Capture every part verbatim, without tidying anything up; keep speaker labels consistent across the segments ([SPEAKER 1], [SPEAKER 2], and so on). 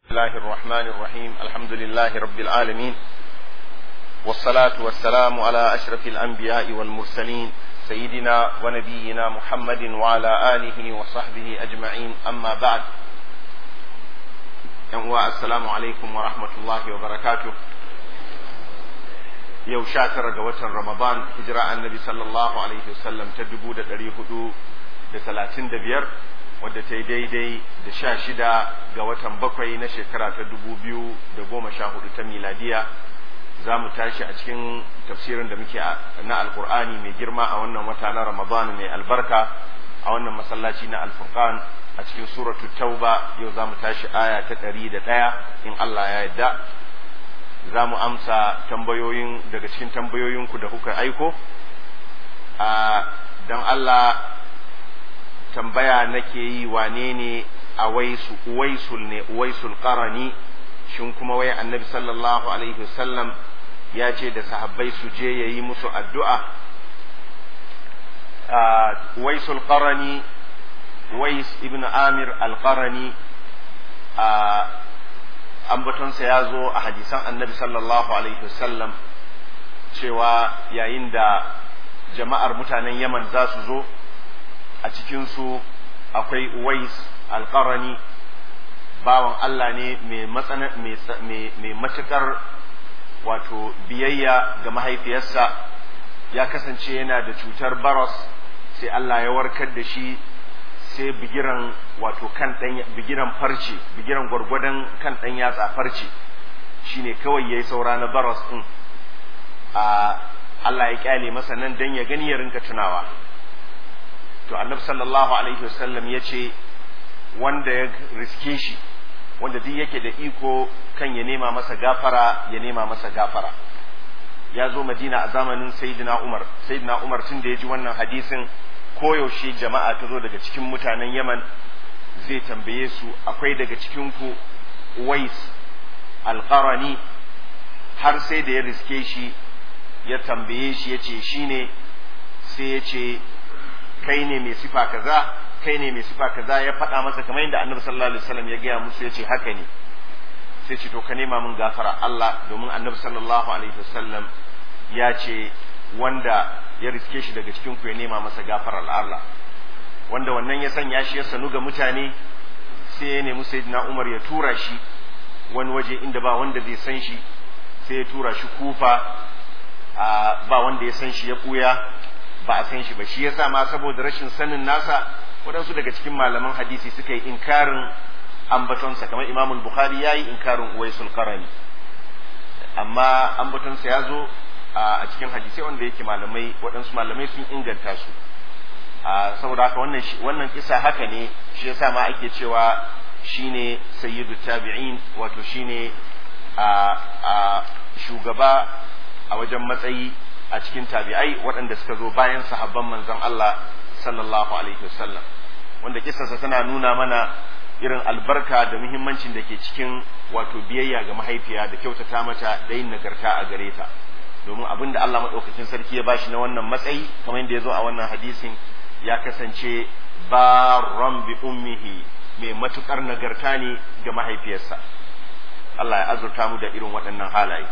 [SPEAKER 1] الله الرحمن الرحيم الحمد لله رب العالمين والصلاة والسلام على أشرف الأنبياء والمرسلين سيدنا ونبينا محمد وعلى آله وصحبه أجمعين أما بعد السلام عليكم ورحمة الله وبركاته yau sha tara ga watan Ramadan hijira annabi sallallahu alaihi wasallam ta dubu da ɗari hudu da talatin da biyar wadda ta yi daidai da sha shida ga watan bakwai na shekara ta dubu biyu da goma sha hudu ta miladiya. Za mu tashi a cikin tafsirin da muke na alkur'ani mai girma a wannan wata na Ramadan mai albarka a wannan masallaci na alfurqan a cikin suratu tauba. Yau za mu tashi aya ta ɗari da ɗaya in Allah ya yarda. Za mu amsa tambayoyin daga cikin tambayoyinku da kuka aiko. Don Allah tambaya nake yi wane ne a waisu uwaisul ne uwaisul qarani, shin kuma wai annabi sallallahu alaihi wasallam ya ce da sahabbai su je yayi musu addu'a. Uwaisul qarani Uwais ibn Amir al-Qarani ambatonsa ya zo a hadisan annabi sallallahu alaihi wasallam cewa yayin da jama'ar mutanen Yaman za su zo a cikinsu akwai Uwais al-Qarani, bawan Allah ne mai matukar wato biyayya ga mahaifiyarsa. Ya kasance yana da cutar baros, sai Allah ya warkar da shi, sai bigiran wato kan dan bigiran farce bigiran gwargwadon kan dan yatsa farce shine kawai yayi saura na baros din. a Allah ya kyale masa nan dan ya gani ya rinka tunawa. To annabi sallallahu alaihi wasallam yace wanda ya riske shi, wanda duk yake da iko kan ya nema masa gafara ya nema masa gafara. Ya zo Madina a zamanin sayyidina Umar. Sayyidina Umar tun da ya ji wannan hadisin, koyaushe jama'a ta zo daga cikin mutanen Yaman zai tambaye su, akwai daga cikin ku Uwais al-Qarani? Har sai da ya riske shi ya tambaye shi yace shine, sai yace kai ne mai sifa kaza, kai ne mai sifa kaza. Ya faɗa masa kamar yadda Annabi sallallahu alaihi wasallam ya gaya musu, yace haka ne. Sai ce to ka nema min gafara Allah, domin Annabi sallallahu alaihi wasallam ya ce wanda ya riske shi daga cikin ku ya nema masa gafarar Allah. Wanda wannan ya sanya shi ya sanu ga mutane, sai ya nemi sayyidina Umar ya tura shi wani waje inda ba wanda zai san shi, sai ya tura shi Kufa. Ba wanda ya san shi, ya buya, ba a san shi ba. Shi yasa ma saboda rashin sanin nasa waɗansu daga cikin malaman hadisi suka yi inkarin ambatonsa, kamar Imam Bukhari ya yi inkarin Uwaisul Qarani, amma ambatonsa ya zo a cikin hadisai wanda yake malamai waɗansu malamai sun inganta su. Saboda haka wannan wannan kisa haka ne, shi yasa ma ake cewa shine sayyidu tabi'in, wato shine a shugaba a wajen matsayi a cikin tabi'ai waɗanda suka zo bayan sahabban manzon Allah sallallahu alaihi wasallam. Wanda kisarsa tana nuna mana irin albarka da muhimmancin da ke cikin wato biyayya ga mahaifiya da kyautata mata da yin nagarta a gare ta. Domin abin da Allah maɗaukakin sarki ya bashi na wannan matsayi, kamar yadda ya zo a wannan hadisin, ya kasance barran bi ummihi, mai matukar nagarta ne ga mahaifiyarsa. Allah ya azurta mu da irin waɗannan halaye.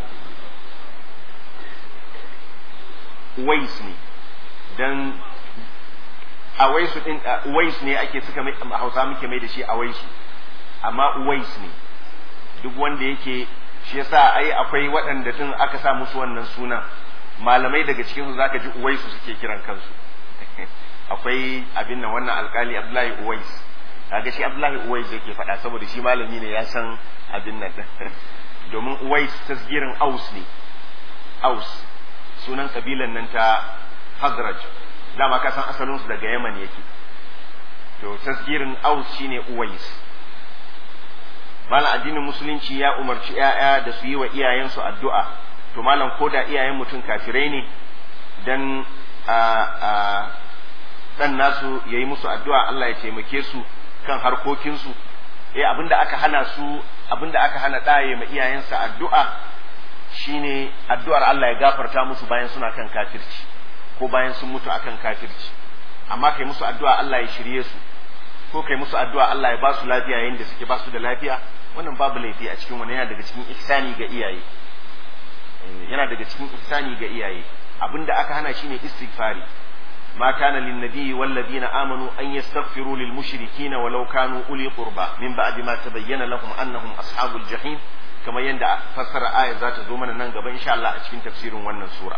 [SPEAKER 1] Uwais ne, dan Awaisu din Uwais ne ake suka mai Hausa muke mai da shi Awaisu, amma Uwais ne duk wanda yake. Shi yasa ai akwai waɗanda tun aka sa musu wannan sunan, malamai daga cikin su zaka ji Uwaisu suke kiran kansu. Akwai abin nan wannan alkali Abdullahi Uwais, kaga shi Abdullahi Uwais yake faɗa saboda shi malami ne ya san abin nan. Domin Uwais tasgirin Aus ne. Aus sunan kabilan nan ta Hazraj, dama ka san asalin su daga Yaman yake. To tasgirin Aus shine Uwais. Malam addinin musulunci ya umarci ƴaƴa da su yi wa iyayensu addu'a. To malam ko da iyayen mutum kafirai ne, dan a a dan nasu yayi musu addu'a Allah ya taimake su kan harkokin su. Eh abinda aka hana su, abinda aka hana ɗaye ma iyayensa addu'a shine addu'ar Allah ya gafarta musu bayan suna kan kafirci ko bayan sun mutu akan kafirci. Amma kai musu addu'a Allah ya shirye su, ko kai musu addu'a Allah ya ba su lafiya yayin da suke ba su da lafiya, wannan babu laifi a cikin wannan, yana daga cikin ihsani ga iyaye, yana daga cikin ihsani ga iyaye. Abinda aka hana shine istighfari. ما كان للنبي والذين آمنوا أن يستغفروا للمشركين ولو كانوا أولي قربى من بعد ما تبين لهم أنهم أصحاب الجحيم كما يندى فسر آية ذات زومنا ننقب إن شاء الله أشكين تفسير ونن سورة.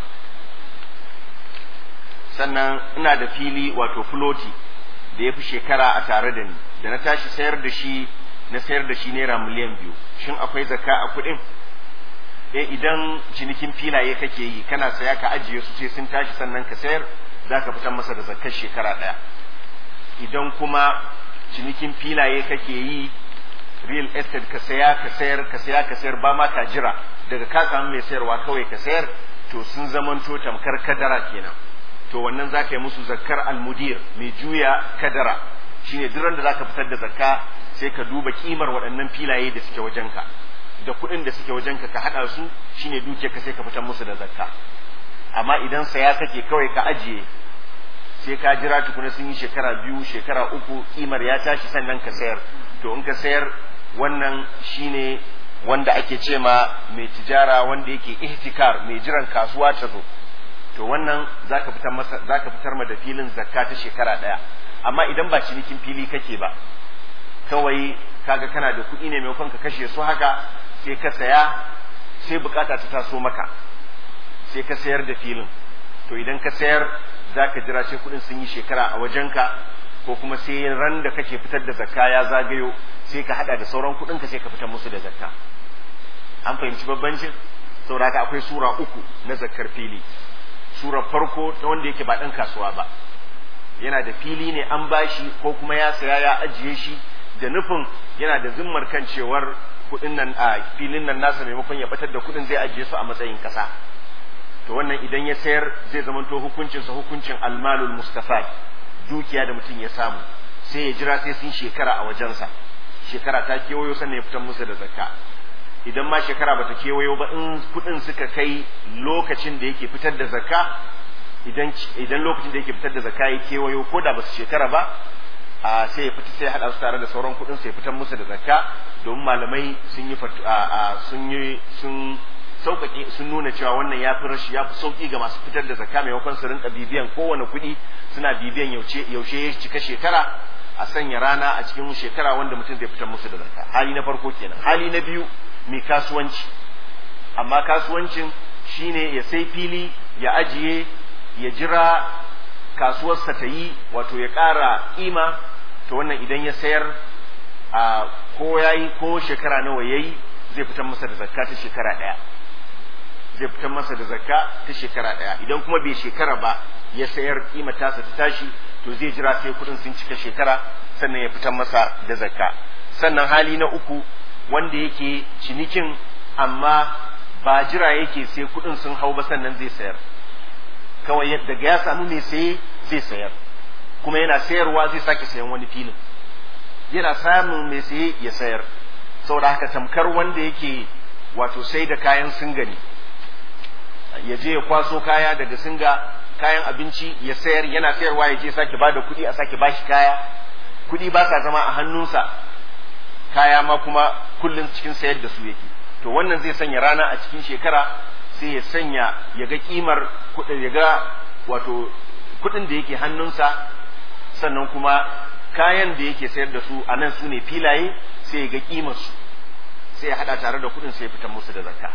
[SPEAKER 1] sannan ina da fili wato floti da ya fi shekara a tare da ni, da na tashi sayar da shi na sayar da shi naira miliyan biyu, shin akwai zakka a kuɗin? Eh, idan cinikin filaye kake yi kana saya ka ajiye su sai sun tashi sannan ka sayar, za ka fitar masa da zakkar shekara ɗaya. Idan kuma cinikin filaye kake yi, real estate ka saya ka sayar ka saya ka sayar ba ma ka jira daga ka samu mai sayarwa kawai ka sayar, to sun zamanto tamkar kadara kenan. To wannan za ka yi musu zakkar almudir, mai juya kadara. Shine duk da za ka fitar da zakka sai ka duba kimar waɗannan filaye da suke wajenka da kuɗin da suke wajenka ka haɗa su, shine duke ka sai ka fitar musu da zakka. Amma idan saya kake kawai ka ajiye sai ka jira tukuna sun yi shekara biyu shekara uku kimar ya tashi sannan ka sayar, to in ka sayar wannan shine wanda ake ce ma mai tijara wanda yake ihtikar, mai jiran kasuwa ta zo, to wannan zaka fitar masa zaka fitar ma da filin zakka ta shekara daya. Amma idan ba cinikin fili kake ba, kawai kaga kana da kuɗi ne maimakon ka kashe su haka, sai ka saya sai bukata ta taso maka sai ka sayar da filin, to idan ka sayar za ka jira sai kudin sun yi shekara a wajenka, ko kuma sai ran da kake fitar da zakka ya zagayo sai ka hada da sauran kudin ka sai ka fitar musu da zakka. An fahimci babbancin? Saboda haka akwai sura uku na zakkar fili. Sura farko ta wanda yake ba dan kasuwa ba, yana da fili ne an bashi ko kuma ya saya ya ajiye shi da nufin yana da zimmar kan cewar kudin nan a filin nan nasa maimakon ya batar da kudin zai ajiye su a matsayin kasa. To wannan idan ya sayar zai zamanto hukuncinsa hukuncin almalul mustafad, dukiya da mutum ya samu, sai ya jira sai sun shekara a wajensa, shekara ta kewayo sannan ya fitar musu da zakka. Idan ma shekara bata kewayo ba, in kudin suka kai lokacin da yake fitar da zakka, idan idan lokacin da yake fitar da zakka ya kewayo ko da basu shekara ba, a sai ya fita sai ya hada su tare da sauran kudin sai ya fitar musu da zakka. Domin malamai sun yi sun yi sun sauƙaƙe sun nuna cewa wannan ya fi rashi ya fi sauƙi ga masu fitar da zakka maimakon su rinka bibiyan kowane kuɗi suna bibiyan yaushe yaushe ya cika shekara, a sanya rana a cikin shekara wanda mutum zai fitar musu da zakka. Hali na farko kenan. Hali na biyu mai kasuwanci, amma kasuwancin shine ya sai fili ya ajiye ya jira kasuwarsa ta yi, wato ya ƙara ƙima, to wannan idan ya sayar a ko yayi ko shekara nawa yayi zai fitar masa da zakka ta shekara ɗaya. zai fitar masa da zakka ta shekara ɗaya. Idan kuma bai shekara ba ya sayar kima tasa ta tashi, to zai jira sai kuɗin sun cika shekara sannan ya fitar masa da zakka. Sannan hali na uku wanda yake cinikin amma ba jira yake sai kuɗin sun hau ba sannan zai sayar, kawai daga ya samu mai saye zai sayar, kuma yana sayarwa zai sake sayan wani filin, yana samun mai saye ya sayar. Saboda haka tamkar wanda yake wato sai da kayan singani, ya je ya kwaso kaya daga singa, kayan abinci ya sayar, yana sayarwa ya je sake bada kuɗi a sake bashi kaya, kuɗi ba sa zama a hannunsa, kaya ma kuma kullum cikin sayar da su yake. To wannan zai sanya rana a cikin shekara sai ya sanya ya ga kimar kuɗin, ya ga wato kuɗin da yake hannunsa, sannan kuma kayan da yake sayar da su a nan su ne filaye, sai ya ga kimar su sai ya hada tare da kuɗin sai ya fitar musu da zakka.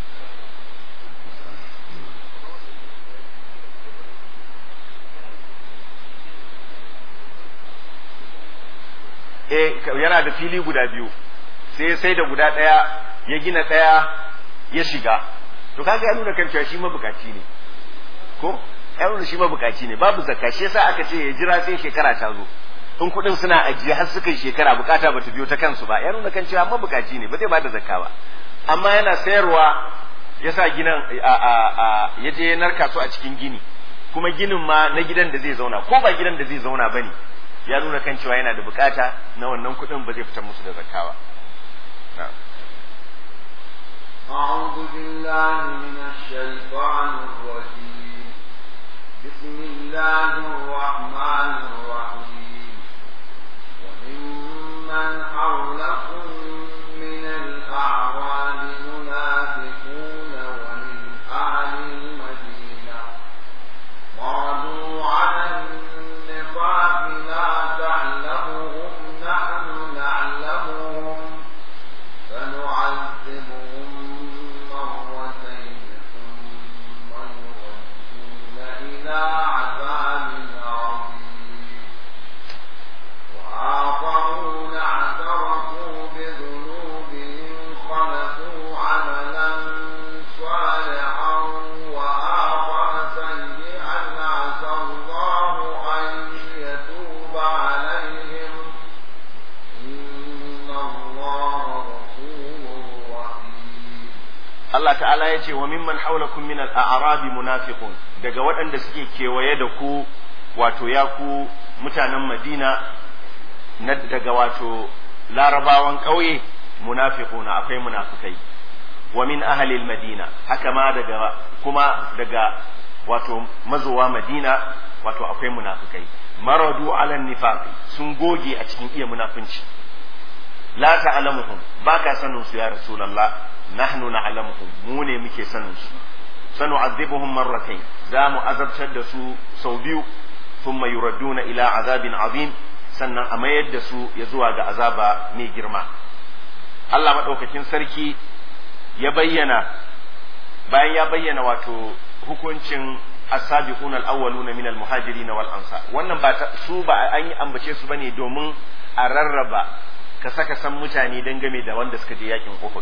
[SPEAKER 1] Eh, yana da fili guda biyu, sai sai da guda ɗaya ya gina ɗaya ya shiga, to kaga ya nuna kan cewa shi mabukaci ne, ko ya nuna shi mabukaci ne, babu zakka. Shi yasa aka ce ya jira sai shekara ta zo, in kuɗin suna ajiye har suka yi shekara bukata bata biyo ta kansu ba, ya nuna kan cewa mabukaci ne, ba zai bada zakka ba. Amma yana sayarwa ya sa ginan a a a ya je narka su a cikin gini, kuma ginin ma na gidan da zai zauna, ko ba gidan da zai zauna bane, ya nuna kan cewa yana da bukata na wannan kuɗin, ba zai fitar musu da zakka ba.
[SPEAKER 2] أعوذ بالله من الشيطان الرجيم. بسم الله الرحمن الرحيم. وممن حولكم من
[SPEAKER 1] Allah ta'ala ya ce wa mimman haulakum min al-a'rabi munafiqun, daga waɗanda suke kewaye da ku wato ya ku mutanen Madina na daga wato larabawan ƙauye munafiquna akwai munafikai, wa min ahli al-madina haka ma daga kuma daga wato mazowa Madina wato akwai munafikai, maradu ala nifaq sun goge a cikin iya munafinci. la ta'lamuhum baka sanin su ya rasulullah, nahnu na'lamuhum mu ne muke sanin su, sanu'adhibuhum marratayn za mu azabtar da su sau biyu, thumma yuradduna ila azabin azim sannan a mayar da su ya zuwa ga azaba mai girma. Allah madaukakin sarki ya bayyana bayan ya bayyana wato hukuncin as-sabiqun al-awwaluna min al-muhajirin wal ansar, wannan ba su ba an yi ambace su bane domin a rarraba ka saka san mutane dangane da wanda suka je yakin Uhud.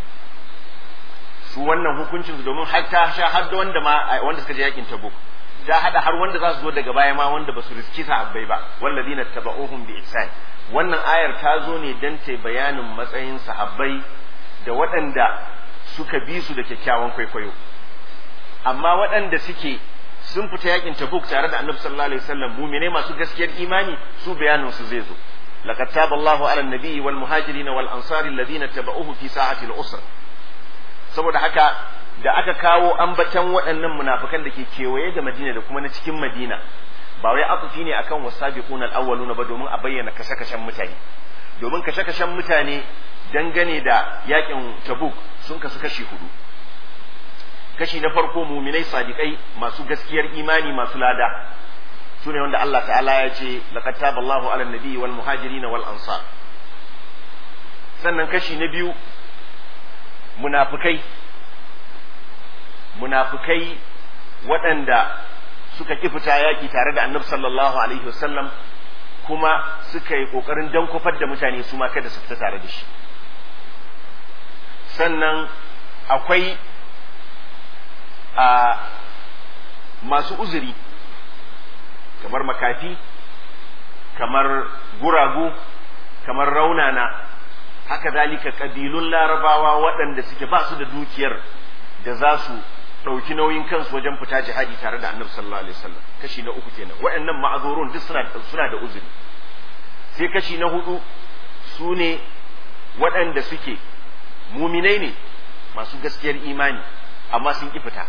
[SPEAKER 1] Su wannan hukuncin su domin har ta sha har da wanda ma wanda suka je yakin Tabuk, ta hada har wanda za su zo daga baya ma wanda ba su riski sahabbai ba, walladina tabauhum bi ihsan. Wannan ayar ta zo ne dan ta bayanin matsayin sahabbai da waɗanda suka bi su da kyakkyawan kwaikwayo. Amma waɗanda suke sun fita yakin Tabuk tare da Annabi sallallahu alaihi wasallam, mu'mine masu gaskiyar imani, su bayanin su zai zo. laqad taba Allahu 'ala an-nabiyyi wal muhajirin wal ansari alladhina tabauhu fi sa'ati al-usra. Saboda haka da aka kawo ambatan waɗannan munafikan da ke kewaye da Madina da kuma na cikin Madina, ba wai atufi ne akan wasabiqun al-awwaluna ba domin a bayyana kashe-kashen mutane. Domin kashe-kashen mutane dangane da yakin Tabuk sun kasu kashi hudu. Kashi na farko muminai sadiqai masu gaskiyar imani masu lada, su ne wanda Allah ta'ala ya ce laqad taba Allahu 'ala an-nabiyyi wal muhajirin wal ansar. Sannan kashi na biyu munafikai munafikai waɗanda suka ki fita yaki tare da Annabi sallallahu alaihi wasallam kuma suka yi kokarin dankofar da mutane su ma kada su fita tare da shi. Sannan akwai a masu uzuri kamar makafi, kamar guragu, kamar raunana, haka zalika kabilun larabawa waɗanda suke ba su da dukiyar da za su ɗauki nauyin kansu wajen fita jihadi tare da Annabi sallallahu alaihi wasallam. Kashi na uku kenan, waɗannan ma'azurun duk suna suna da uzuri. Sai kashi na hudu su ne waɗanda suke muminai ne masu gaskiyar imani amma sun ki fita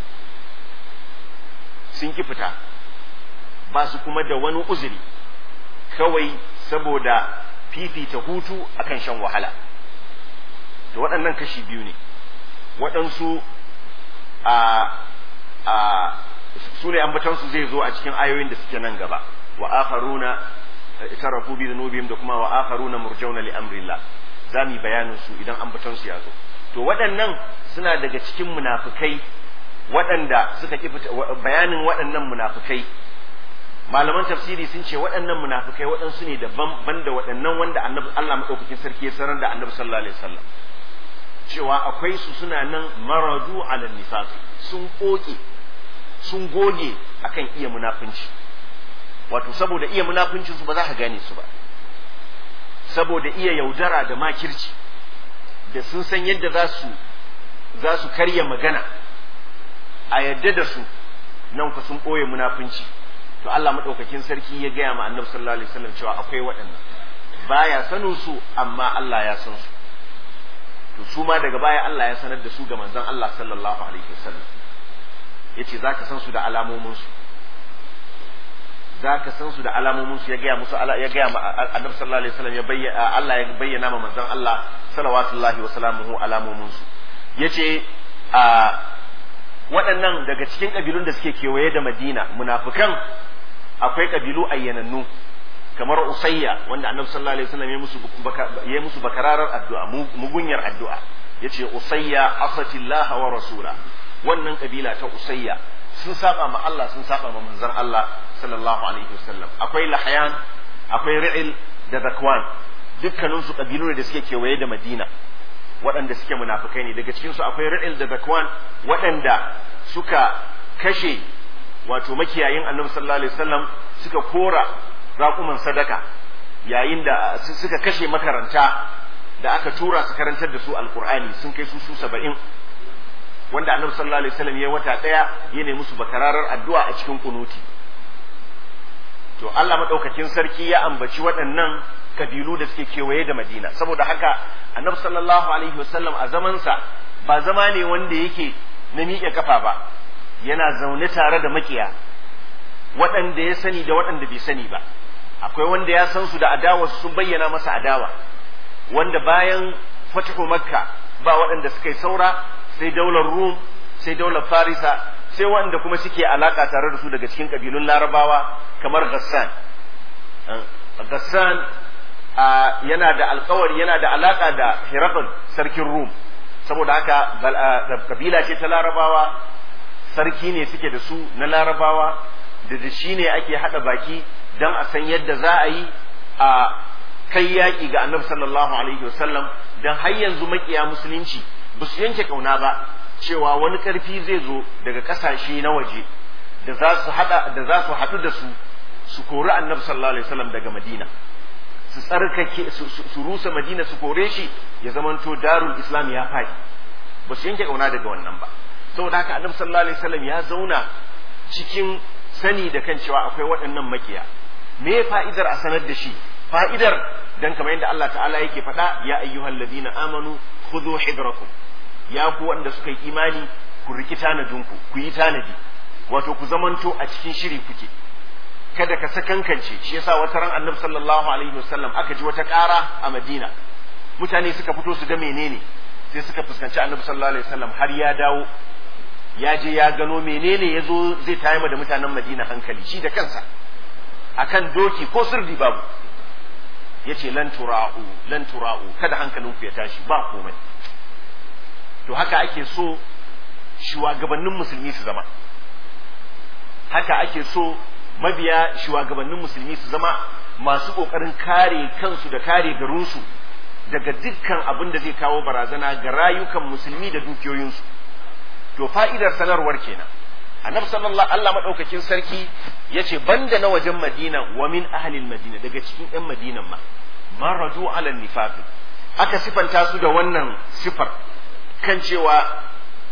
[SPEAKER 1] sun ki fita ba su kuma da wani uzuri, kawai saboda fifita hutu akan shan wahala. to waɗannan kashi biyu ne. Waɗansu a a su ne ambatansu zai zo a cikin ayoyin da suke nan gaba, wa akharuna itarafu bi dhunubihim da kuma wa akharuna murjauna li amrillah, zamu bayanin su idan ambatansu ya zo. To waɗannan suna daga cikin munafikai waɗanda suka ki bayanin waɗannan munafikai. Malaman tafsiri sun ce waɗannan munafikai waɗansu ne daban banda waɗannan wanda annabi Allah madaukakin sarki ya sanar da annabi sallallahu alaihi wasallam cewa akwai su suna nan maradu ala nifaq, sun koke sun goge akan iya munafinci. Wato saboda iya munafincin su ba za ka gane su ba, saboda iya yaudara da makirci, da sun san yadda za su za su karya magana a yadda da su, nan ku sun ɓoye munafinci. To Allah madaukakin sarki ya gaya ma annabi sallallahu alaihi wasallam cewa akwai waɗannan, baya sanin su amma Allah ya san su. To su ma daga baya Allah ya sanar da su ga manzon Allah sallallahu alaihi wasallam, yace zaka san su da alamomin su, zaka san su da alamomin su. Ya gaya musu ya gaya ma annabi sallallahu alaihi wasallam ya bayyana Allah ya bayyana ma manzon Allah sallallahu wa sallamuhu alamomin su. Yace a waɗannan daga cikin kabilun da suke kewaye da Madina munafikan akwai kabilu ayyanannu kamar Usayya wanda Annabi sallallahu alaihi wasallam ya musu ya musu bakararar addu'a, mugunyar addu'a. Yace Usayya asatillah wa rasula, wannan kabila ta Usayya sun saba ma Allah sun saba ma manzon Allah sallallahu alaihi wasallam. Akwai Lahyan, akwai Ri'il da Zakwan, dukkanin su kabilu ne da suke kewaye da Madina waɗanda suke munafikai ne. Daga cikin su akwai Ri'il da Zakwan waɗanda suka kashe wato makiyayin Annabi sallallahu alaihi wasallam, suka kora raƙuman sadaka yayin da suka kashe makaranta da aka tura su karantar da su alqur'ani, sun kai su su saba'in wanda annabi sallallahu alaihi wasallam ya wata daya ya nemi musu bakararar addu'a a cikin kunuti. To Allah madaukakin sarki ya ambaci waɗannan kabilu da suke kewaye da Madina, saboda haka annabi sallallahu alaihi wasallam a zamansa ba zama ne wanda yake na miƙe kafa ba, yana zaune tare da makiya waɗanda ya sani da waɗanda bai sani ba. Akwai wanda ya san su da adawa sun bayyana masa adawa, wanda bayan fatihu makka ba waɗanda suka yi saura sai daular rum sai daular farisa sai wanda kuma suke alaka tare da su daga cikin kabilun larabawa kamar Ghassan. Ghassan yana da alkawari yana da alaka da Hiraql sarkin Rum, saboda haka kabila ce ta larabawa, sarki ne suke da su na larabawa, da da shi ne ake hada baki don a san yadda za a yi a kai yaƙi ga annabi sallallahu alaihi wasallam, don har yanzu makiya musulunci ba su yanke kauna ba cewa wani ƙarfi zai zo daga ƙasashe na waje da za su hada da za su haɗu da su su kori annabi sallallahu alaihi wasallam daga Madina, su tsarkake su rusa Madina su kore shi, ya zamanto darul islam ya faɗi. Ba su yanke kauna daga wannan ba, saboda haka annabi sallallahu alaihi wasallam ya zauna cikin sani da kan cewa akwai waɗannan makiya. Me fa'idar a sanar da shi? Fa'idar dan kamar yadda Allah ta'ala yake faɗa, ya ayyuhal ladina amanu khudhu hidrakum, ya ku wanda suka yi imani ku riki tanadinku, ku yi tanadi, wato ku zamanto a cikin shiri kuke, kada ka sakankance. Shi yasa wata ran annabi sallallahu alaihi wasallam aka ji wata ƙara a Madina, mutane suka fito su ga menene, sai suka fuskanci annabi sallallahu alaihi wasallam har ya dawo ya je ya gano menene yazo zai tayar da mutanen Madina hankali, shi da kansa akan doki ko sirdi babu, yace lan tura'u lan tura'u, kada hankalinku ya tashi, ba komai. To haka ake so shugabannin musulmi su zama, haka ake so mabiya shugabannin musulmi su zama masu kokarin kare kansu da kare garinsu daga dukkan abin da zai kawo barazana ga rayukan musulmi da dukiyoyinsu. To fa'idar sanarwar kenan. Annabi sallallahu Allah madaukakin sarki yace banda na wajen Madina wa min ahli al-Madina, daga cikin ɗan Madinan ma maradu ala nifaq, aka sifanta su da wannan sifar kan cewa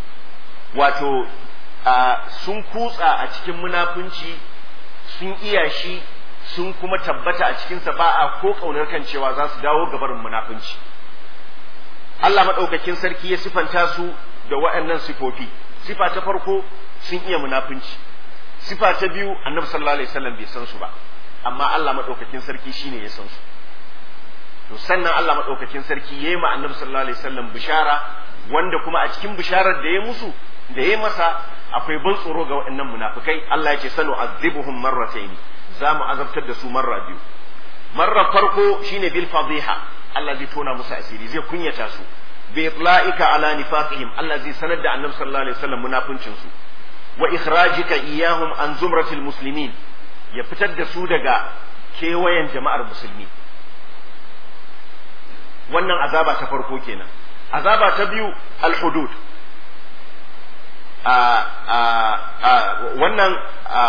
[SPEAKER 1] wato sun kutsa a cikin munafunci, sun iya shi, sun kuma tabbata a cikinsa, ba a ko kaunar kan cewa za su dawo gabarin munafunci. Allah madaukakin sarki ya sifanta su da waɗannan sifofi. Sifa ta farko sun iya munafunci, sifa ta biyu annabi sallallahu alaihi wasallam bai san su ba, amma Allah madaukakin sarki shine ya san su. To sannan Allah madaukakin sarki yayi ma annabi sallallahu alaihi wasallam bishara, wanda kuma a cikin bisharar da ya musu da ya masa akwai ban tsoro ga waɗannan munafikai. Allah ya ce sanu azibuhum marrataini, za mu azabtar da su marra biyu. Marra farko shine bil fadiha, Allah zai tona musu asiri, zai kunyata su. Bi itla'ika ala nifaqihim, Allah zai sanar da annabi sallallahu alaihi wasallam munafincin su. Wa ikhrajika iyahum an zumratil muslimin, ya fitar da su daga kewayen jama'ar musulmi. Wannan azaba ta farko kenan. Azaba ta biyu al-hudud. a a a wannan a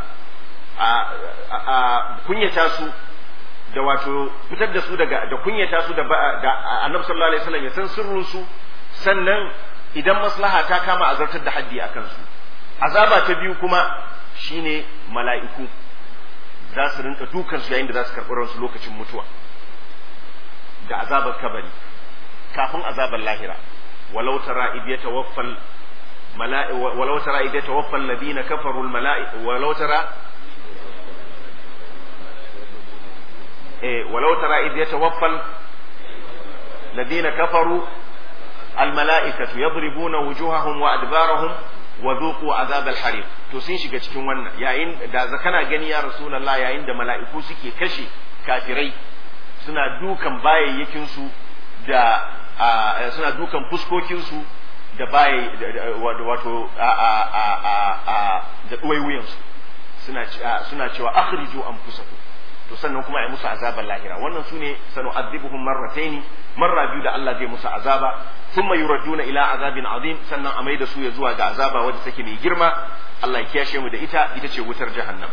[SPEAKER 1] a kunyata su da wato fitar da su daga da kunyata su da annabi sallallahu alaihi wasallam ya san sirrin su, sannan idan maslaha ta kama azartar da haddi akan su. Azaba ta biyu kuma shine mala'iku za su rinka dukan su yayin da za su karɓi ransu lokacin mutuwa, da azabar kabari kafin azabar lahira. walau tara idh yatawaffal mala'i walau tara idh yatawaffal ladina kafaru al mala'i walau tara eh walau tara idh yatawaffal ladina kafaru al mala'ikatu yadribuna wujuhahum wa adbarahum wa dhuqu azab al hariq. To sun shiga cikin wannan yayin da zakana gani ya rasulullah, yayin da mala'iku suke kashe kafirai, suna dukan bayayyakin su da suna dukan fuskokin su da baye wato da duwaiwuyan su, suna suna cewa akhriju anfusakum. To sannan kuma ai musu azaban lahira. Wannan sune sanu azibuhum marrataini, marra biyu da Allah zai musu azaba, thumma yuraduna ila azabin azim, sannan a maida su ya zuwa ga azaba wadda take mai girma. Allah ya kiyashe mu da ita, ita ce wutar jahannam.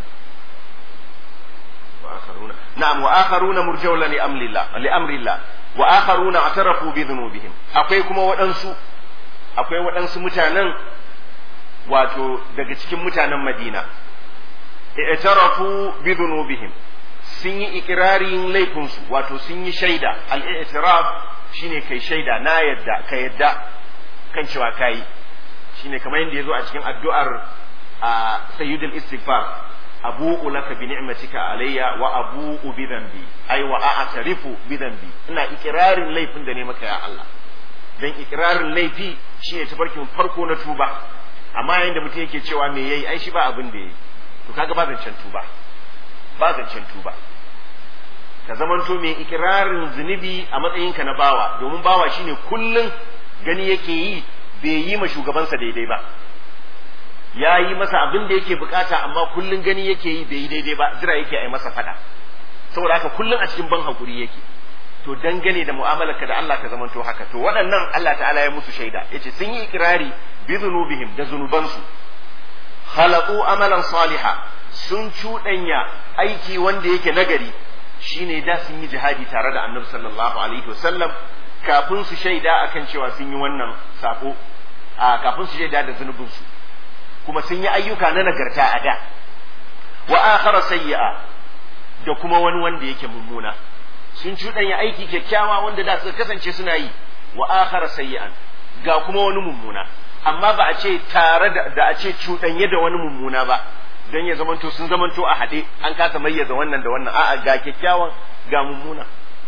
[SPEAKER 1] na'am wa akharuna murjauna li amrillah li amrillah wa akharuna atarafu bi dhunubihim akwai kuma waɗansu akwai waɗansu mutanen wato daga cikin mutanen Madina i'tarafu bi dhunubihim sun yi ikirarin laifinsu wato sun yi shaida al-i'tiraf shine kai shaida na yadda ka yadda kan cewa kai shine kamar yadda yazo a cikin addu'ar sayyidul istighfar abu'u laka bi ni'matika alayya wa abu'u bi dhanbi ay wa a'tarifu bi dhanbi ina ikirarin laifin da ne maka ya Allah dan ikirarin laifi shine tafarkin farko na tuba amma yayin da mutum yake cewa me yayi ai shi ba abin da yayi to kaga ba zancen tuba ba zancen tuba ka zamanto mai ikirarin zunubi a matsayinka na bawa domin bawa shine kullun gani yake yi bai yi ma shugabansa daidai ba ya yi masa abin da yake bukata amma kullun gani yake yi bai yi daidai ba jira yake ai masa fada saboda haka kullun a cikin ban hakuri yake to dangane da mu'amalarka da Allah ka zamanto haka to waɗannan Allah ta'ala ya musu shaida yace sun yi ikirari bi dhunubihim da zunubansu khalaqu amalan salihah sun cuɗanya aiki wanda yake nagari shine da sun yi jihadi tare da Annabi sallallahu alaihi wasallam kafin su shaida akan cewa sun yi wannan sako a kafin su shaida da zunubinsu kuma sun yi ayyuka na nagarta a da wa akhara sayyi'a da kuma wani wanda yake mummuna sun cuɗanya aiki kyakkyawa wanda da suka kasance suna yi wa akhara sayyi'an ga kuma wani mummuna amma ba a ce tare da, da a ce cuɗanye da wani mummuna ba dan ya zamanto sun zamanto a haɗe an kasa mayyaza wannan da wannan a'a ga kyakkyawan ga mummuna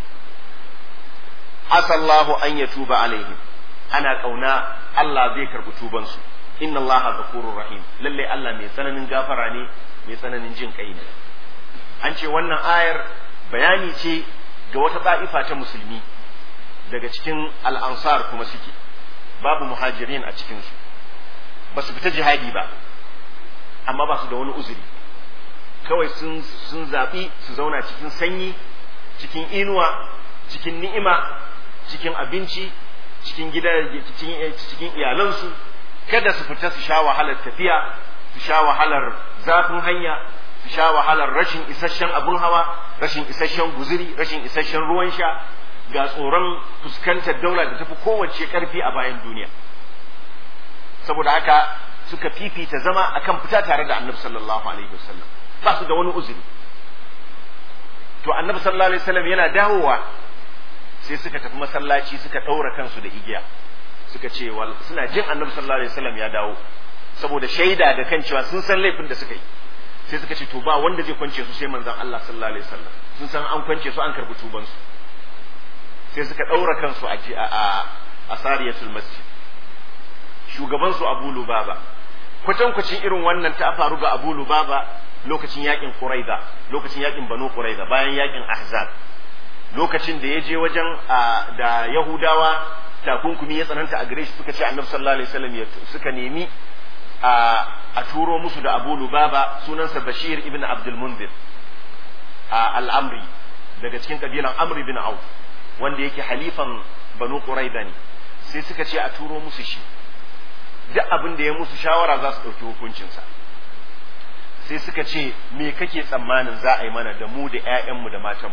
[SPEAKER 1] asallahu an yatuba alaihim ana kauna Allah zai karɓi tubansu inna Allah ghafurur rahim lalle Allah mai tsananin gafara ne mai tsananin jin kai ne an ce wannan ayar bayani ce ga wata ta'ifa ta musulmi daga cikin al-ansar kuma suke babu muhajirin a cikin su ba su fita jihadi ba amma ba su da wani uzuri kawai sun sun zabi su zauna cikin sanyi cikin inuwa cikin ni'ima cikin abinci cikin gida cikin cikin iyalansu kada su fita su sha wahalar tafiya su sha wahalar zafin hanya su sha wahalar rashin isasshen abun hawa rashin isasshen guzuri rashin isasshen ruwan sha ga tsoron fuskantar daula da tafi kowace karfi a bayan duniya saboda haka suka fifita zama akan fita tare da Annabi sallallahu alaihi wasallam ba su da wani uzuri to Annabi sallallahu alaihi wasallam yana dawowa sai suka tafi masallaci suka daura kansu da igiya suka ce wal suna jin Annabi sallallahu alaihi wasallam ya dawo saboda shaida da kan cewa sun san laifin da suka yi sai suka ce to ba wanda zai kwance su sai manzon Allah sallallahu alaihi wasallam sun san an kwance su an karbi tuban su sai suka daura kansu a a asariyatul masjid shugaban su Abu Lubaba kwatan kwacin irin wannan ta faru ga Abu Lubaba lokacin yakin Quraiza lokacin yakin Banu Quraiza bayan yakin Ahzab lokacin da ya je wajen da Yahudawa takunkumi ya tsananta a gare shi suka ce Annabi sallallahu alaihi wasallam ya suka nemi a turo musu da Abu Lubaba sunansa Bashir ibn Abdul Munzir al-Amri daga cikin kabilan Amr ibn Auf wanda yake halifan Banu Quraiza ne sai suka ce a turo musu shi duk abin da ya musu shawara za su ɗauki hukuncinsa sai suka ce me kake tsammanin za a yi mana da mu da 'ya'yanmu da matanmu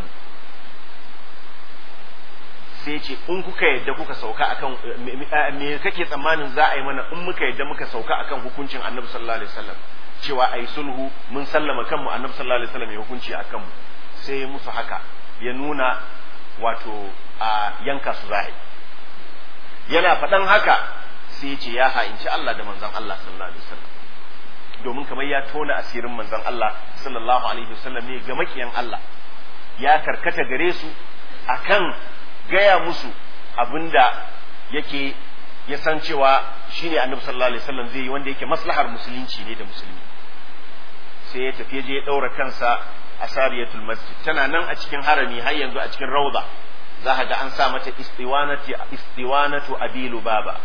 [SPEAKER 1] sai ce in kuka yadda kuka sauka akan me kake tsammanin za a yi mana in muka yadda muka sauka akan hukuncin Annabi sallallahu alaihi wasallam cewa ai sulhu mun sallama kanmu Annabi sallallahu alaihi wasallam ya hukunci akan mu sai ya musu haka ya nuna wato a yanka su za'i yana faɗan haka sai ya ce ya ha'inci Allah da manzon Allah sallallahu alaihi wasallam domin kamar ya tona asirin manzon Allah sallallahu alaihi wasallam ne ga makiyan Allah ya karkata gare su akan gaya musu abinda yake ya san cewa shine Annabi sallallahu alaihi wasallam zai yi wanda yake maslahar musulunci ne da musulmi sai ya tafi je ya daura kansa a sariyatul masjid tana nan a cikin harami har yanzu a cikin rauda za ka ga an sa mata istiwanati istiwanatu abi lubaba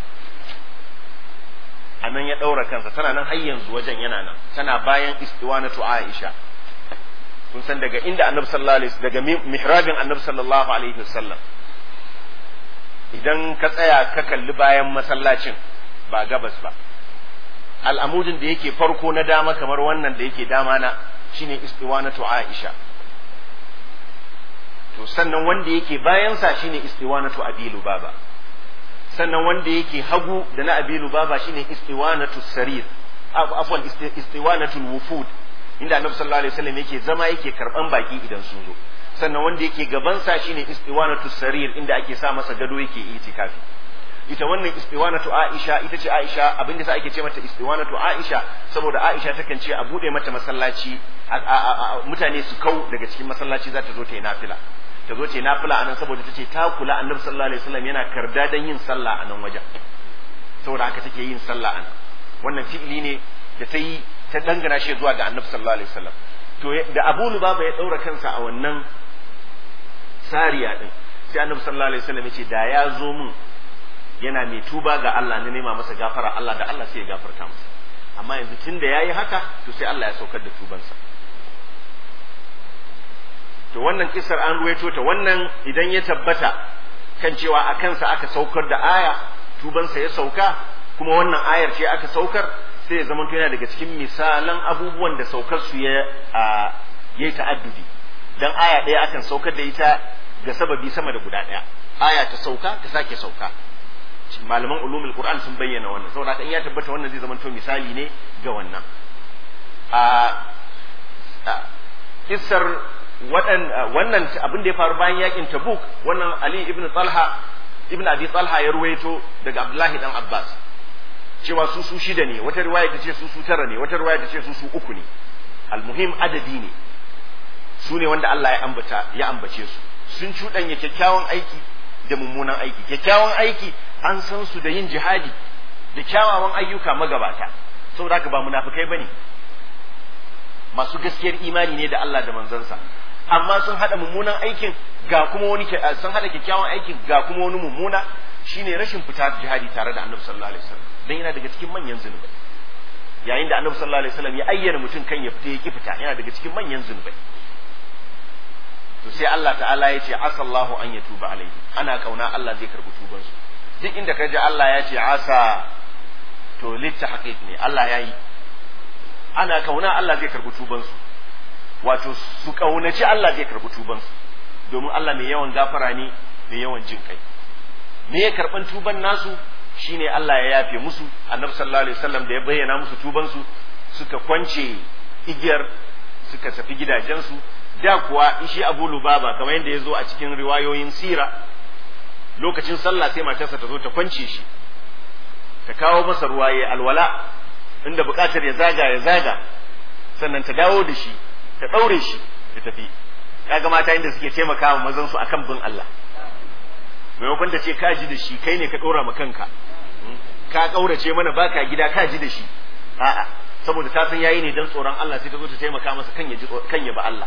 [SPEAKER 1] anan ya daura kansa tana nan har yanzu wajen yana nan tana bayan istiwanatu aisha kun san daga inda Annabi sallallahu alaihi wasallam daga mihrabin Annabi sallallahu alaihi wasallam idan ka tsaya ka kalli bayan masallacin ba gabas ba al'amudin da yake farko na dama kamar wannan da yake dama na shine istiwanatu Aisha to sannan wanda yake bayan sa shine istiwanatu abi lubaba, sannan wanda yake hagu da na abi lubaba shine istiwanatu sarir, afwan istiwanatul wufud, inda annabi sallallahu alaihi wasallam yake zama yake karban baki idan sun zo. Sannan wanda yake gaban sa shine istiwanatu sarir, inda ake sa masa gado yake itikafi. Ita wannan istiwanatu Aisha ita ce Aisha, abinda sa ake ce mata istiwanatu Aisha saboda Aisha takan ce a bude mata masallaci, mutane su kau daga cikin masallaci za ta zo ta yi nafila, ta zo ta yi nafila anan saboda tace ta kula annabi sallallahu alaihi wasallam yana karda dan yin sallah anan wajen, saboda haka take yin sallah anan. Wannan fi'ili ne da ta yi ta dangana shi zuwa ga annabi sallallahu alaihi wasallam. To da Abu Lubaba ya daura kansa a wannan sariya din, sai annabi sallallahu alaihi wasallam ya ce da ya zo mun yana mai tuba ga Allah ne, nema masa gafara Allah, da Allah sai ya gafarta masa. Amma yanzu tunda yayi haka to sai Allah ya saukar da tubansa. To wannan kisar an ruwaito ta, wannan idan ya tabbata kan cewa a kansa aka saukar da aya, tubansa ya sauka, kuma wannan ayar ce aka saukar, sai ya zama yana daga cikin misalan abubuwan da saukar su ya yi ta'addudi. Dan aya ɗaya akan saukar da ita ga sababi sama da guda ɗaya, aya ta sauka ta sake sauka. Malaman ulumul Qur'an sun bayyana wannan, saboda in ya tabbata wannan zai zama to misali ne ga wannan. A kissar wannan abin da ya faru bayan yakin Tabuk, wannan Ali ibn Talha ibn Abi Talha ya ruwaito daga Abdullahi dan Abbas cewa su su shida ne, wata riwaya ta ce su su tara ne, wata riwaya ta ce su su uku ne. Almuhim adadi ne, su ne wanda Allah ya ambata ya ambace su. Sun cuɗanya kyakkyawan aiki da mummunan aiki. Kyakkyawan aiki an san su da yin jihadi da kyawawan ayyuka magabata, saboda haka ba munafikai bane, masu gaskiyar imani ne da Allah da manzansa. Amma sun hada mummunan aikin ga kuma wani sun hada kyakkyawan aikin ga kuma wani mummuna, shine rashin fita jihadi tare da Annabi sallallahu alaihi wasallam, dan yana daga cikin manyan zunubai. Yayin da Annabi sallallahu alaihi wasallam ya ayyana mutum kan ya fita ya ki fita, yana daga cikin manyan zunubai. To sai Allah ta'ala ya ce asallahu an yatuba alaihi, ana kauna Allah zai karbi tuban su. Duk inda ka ji Allah ya ce asa to litta haqiq ne, Allah ya yi. Ana kauna Allah zai karbi tuban su, wato su kaunaci Allah zai karbi tuban su, domin Allah mai yawan gafara ne, mai yawan jin kai. Me ya karban tuban nasu shine Allah ya yafe musu. Annabi sallallahu alaihi wasallam da ya bayyana musu tuban su, suka kwance igiyar suka tafi gidajensu. Da kuwa shi Abu Lubaba kamar yadda ya zo a cikin riwayoyin sira, lokacin sallah sai matarsa ta zo ta kwance shi, ta kawo masa ruwa ya alwala, inda bukatar ya zaga ya zaga, sannan ta dawo da shi ta daure shi ta tafi. Kaga mata inda suke taimakawa mazan su akan bin Allah, maimakon ta ce ka ji da shi, kai ne ka dora ma kanka, ka kaurace mana baka gida ka ji da shi, a'a, saboda ta san yayi ne dan tsoron Allah sai ta zo ta taimaka masa kan ya ji kan ya ba Allah.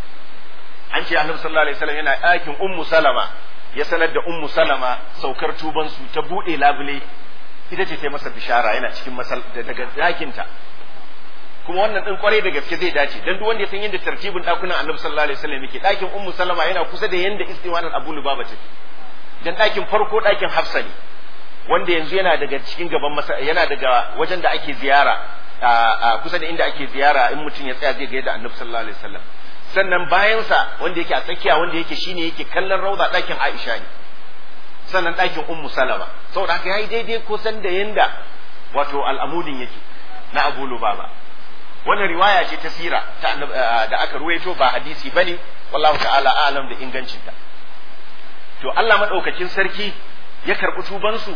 [SPEAKER 1] An ce Annabi sallallahu alaihi wasallam yana ɗakin Ummu Salama, ya sanar da Ummu Salama saukar tuban su, ta bude labule, ita ce ta masa bishara yana cikin masal daga ɗakin ta. Kuma wannan din kwarai da gaske zai dace, dan duk wanda ya san yadda tartibin dakunan Annabi sallallahu alaihi wasallam yake, ɗakin Ummu Salama yana kusa da yanda istiwanan Abu Lubaba take. Dan ɗakin farko ɗakin Hafsa ne, wanda yanzu yana daga cikin gaban masa, yana daga wajen da ake ziyara, a kusa da inda ake ziyara in mutum ya tsaya zai ga yadda Annabi sallallahu alaihi wasallam. Sannan bayansa wanda yake a tsakiya, wanda yake shine yake kallon rauda, ɗakin Aisha ne, sannan ɗakin Ummu Salama. Saboda haka yayi daidai kusan da yanda wato al'amudin yake na Abu Lubaba. Wannan riwaya ce ta sira ta da aka ruwaito, ba hadisi bane, wallahu ta'ala a'lam da ingancinta. To Allah madaukakin sarki ya karɓi tubansu.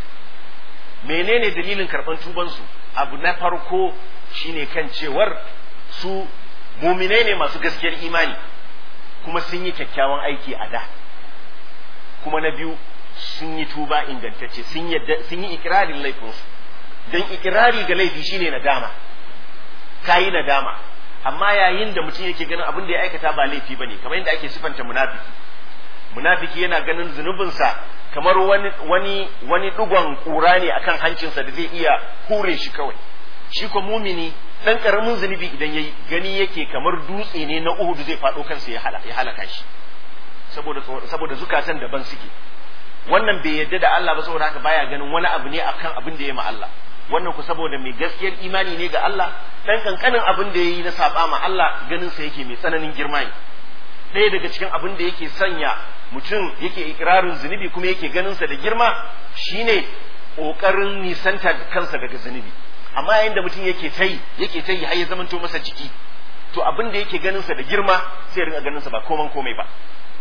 [SPEAKER 1] Menene dalilin karɓan tubansu? Abu na farko shine kan cewar su muminai ne masu gaskiyar imani, kuma sun yi kyakkyawan aiki a da. Kuma na biyu sun yi tuba ingantacce, sun yi ikirarin laifinsu. Don ikirari ga laifi shine nadama, kayi nadama. Amma yayin da mutum yake ganin abin da ya aikata ba laifi bane, kamar yadda ake sifanta munafiki. Munafiki yana ganin zunubinsa kamar wani wani wani dugon kura ne akan hancinsa da zai iya hure shi kawai. Shi ko mumini dan karamin zunubi idan yayi gani yake kamar dutse ne na Uhud zai fado kansa ya halaka shi, saboda saboda zukatan daban suke. Wannan bai yadda da Allah ba, saboda haka baya ganin wani abu ne akan abin da yayi ma Allah. Wannan ku saboda mai gaskiyar imani ne ga Allah, dan kankanin abin da yayi na saba ma Allah ganin sa yake mai tsananin girma ne. ɗaya daga cikin abin da yake sanya mutum yake ikirarin zunubi kuma yake ganin sa da girma shine kokarin nisanta kansa daga zunubi. Amma yayin da mutum yake tayi yake tayi har ya zamanto masa jiki, to abin da yake ganin sa da girma sai ya rinka ganin sa ba koman komai ba.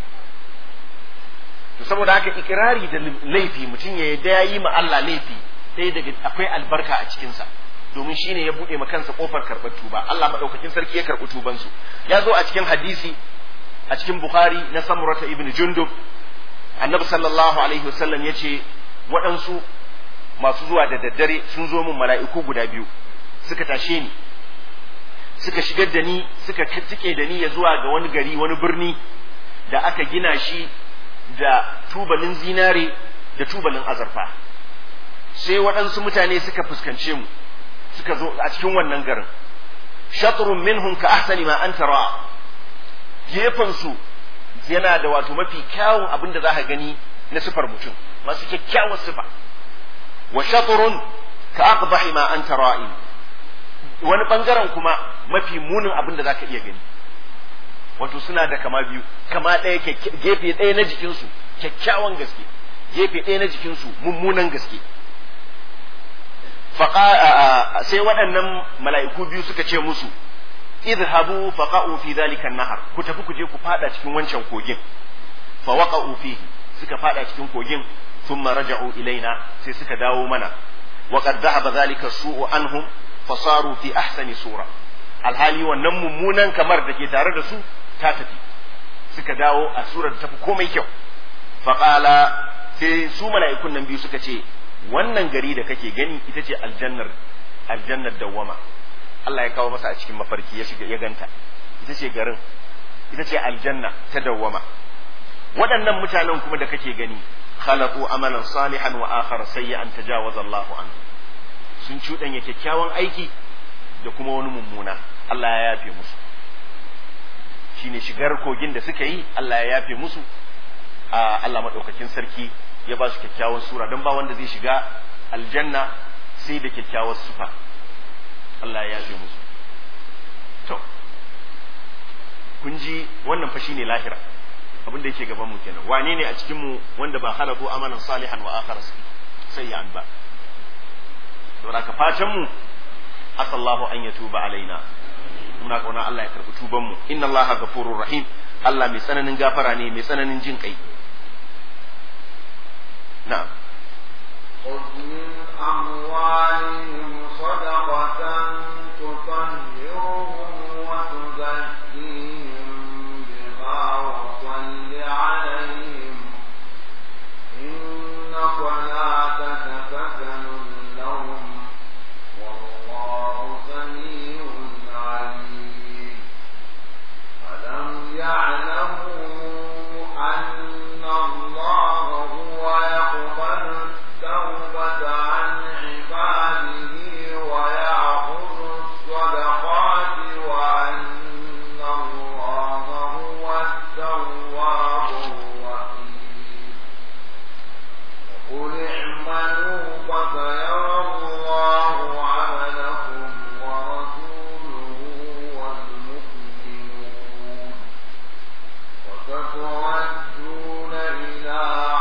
[SPEAKER 1] To saboda haka ikirari da laifi, mutum ya yarda yayi ma Allah laifi, sai daga akwai albarka a cikin sa, domin shine ya bude ma kansa kofar karbar tuba. Allah madaukakin sarki ya karbi tuban su. Ya zo a cikin hadisi a cikin Bukhari na Samurata ibn Jundub, Annabi sallallahu alaihi wasallam yace waɗansu masu zuwa da daddare sun zo min mala'iku guda biyu, suka tashe ni, suka shigar da ni, suka tike da ni ya zuwa ga wani gari, wani birni da aka gina shi da tubalin zinare da tubalin azurfa. Sai waɗansu mutane suka fuskance mu, suka zo a cikin wannan garin. Shatrun minhum ka ahsani ma anta ra, gefen su yana da wato mafi kyawun abin da za ka gani na sifar mutum, masu kyakkyawar sifa. Wa shatrun ka aqbahi ma anta ra'i, wani bangaren kuma mafi munin abin da za ka iya gani. Wato suna da kama biyu, kama ɗaya gefe ɗaya na jikinsu kyakkyawan gaske, gefe ɗaya na jikinsu mummunan gaske. Sai waɗannan mala'iku biyu suka ce musu, idhabu faqa'u fi dhalika an-nahar, ku tafi ku je ku fada cikin wancan kogin. Fa waqa'u fihi, suka fada cikin kogin, thumma raja'u ilaina, sai suka dawo mana. Wa qad dhahaba dhalika as-su'u anhum fasaru fi ahsani sura, alhali wannan mummunan kamar da ke tare da su ta tafi, suka dawo a surar da tafi komai kyau. Faqala, sai su mala'ikun nan biyu suka ce, wannan gari da kake gani ita ce aljannar aljannar dawwama. Allah ya kawo masa a cikin mafarki, ya shiga ya ganta, ita ce garin, ita ce aljanna ta dawwama. Waɗannan mutanen kuma da kake gani, khalaqu amalan salihan wa akhar sayyi'an tajawaza Allahu anhu, sun cuɗanya kyakkyawan aiki da kuma wani mummuna, Allah ya yafe musu. Shine shigar kogin da suka yi, Allah ya yafe musu. Allah madaukakin sarki ya ba su kyakkyawar sura, don ba wanda zai shiga aljanna sai da kyakkyawar sufa. Allah ya yafe musu. To kun ji wannan fa shine lahira, abin da yake gaban mu kenan. Wane ne a cikin mu wanda ba halako amalan salihan wa akhar sayyan ba? Saboda ka fatan mu, asallahu an yatuba alaina, muna kauna Allah ya karbi tuban mu. Inna Allaha ghafurur rahim, Allah mai tsananin gafara ne, mai tsananin jin kai. نعم.
[SPEAKER 2] خذ من أموالهم صدقة تطهرهم وتزكيهم بها وصل عليهم إن صلاتك سكن لهم والله سميع عليم. ألم يعلموا أن الله ويقبل التوبة عن عباده ويأخذ الصدقات وأن الله هو التواب الرحيم. وقل اعملوا فسيرى الله عملكم ورسوله والمؤمنون وستردون إلى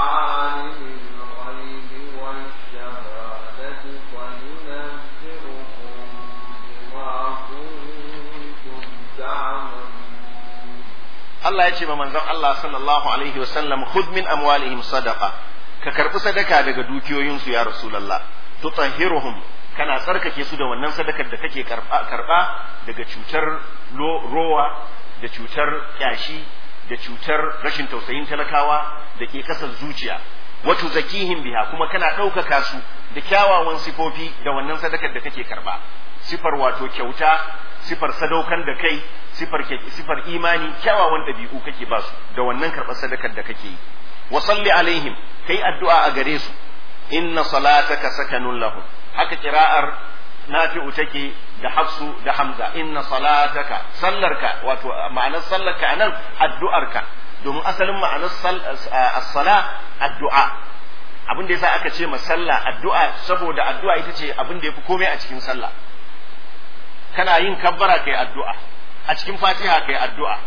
[SPEAKER 1] Allah ya ce ma manzon Allah sallallahu alaihi wasallam, khudh min amwalihim sadaqa, ka karbi sadaka daga dukiyoyinsu ya rasulullah, tutahhiruhum, kana tsarkake su da wannan sadakar da kake karba karba daga cutar rowa da cutar kyashi da cutar rashin tausayin talakawa da ke kasar zuciya. Wato zakihim biha, kuma kana ɗaukaka su da kyawawan sifofi da wannan sadakar da kake karba, sifar wato kyauta, sifar sadaukan da kai, sifar sifar imani, kyawawan ɗabi'u kake ba su da wannan karɓar sadakar da kake yi. Wa salli alaihim, kai addu'a a gare su, inna salataka sakanun lahum. Haka kira'ar Nafi'u take da Hafsu da Hamza, inna salataka, sallarka, wato ma'anar sallarka anan addu'arka, domin asalin ma'anar as-sala addu'a. Abin da yasa aka ce masalla addu'a, saboda addu'a ita ce abin da yafi komai a cikin sallah. Kana yin kabbara kai addu'a, a cikin Fatiha kai addu'a,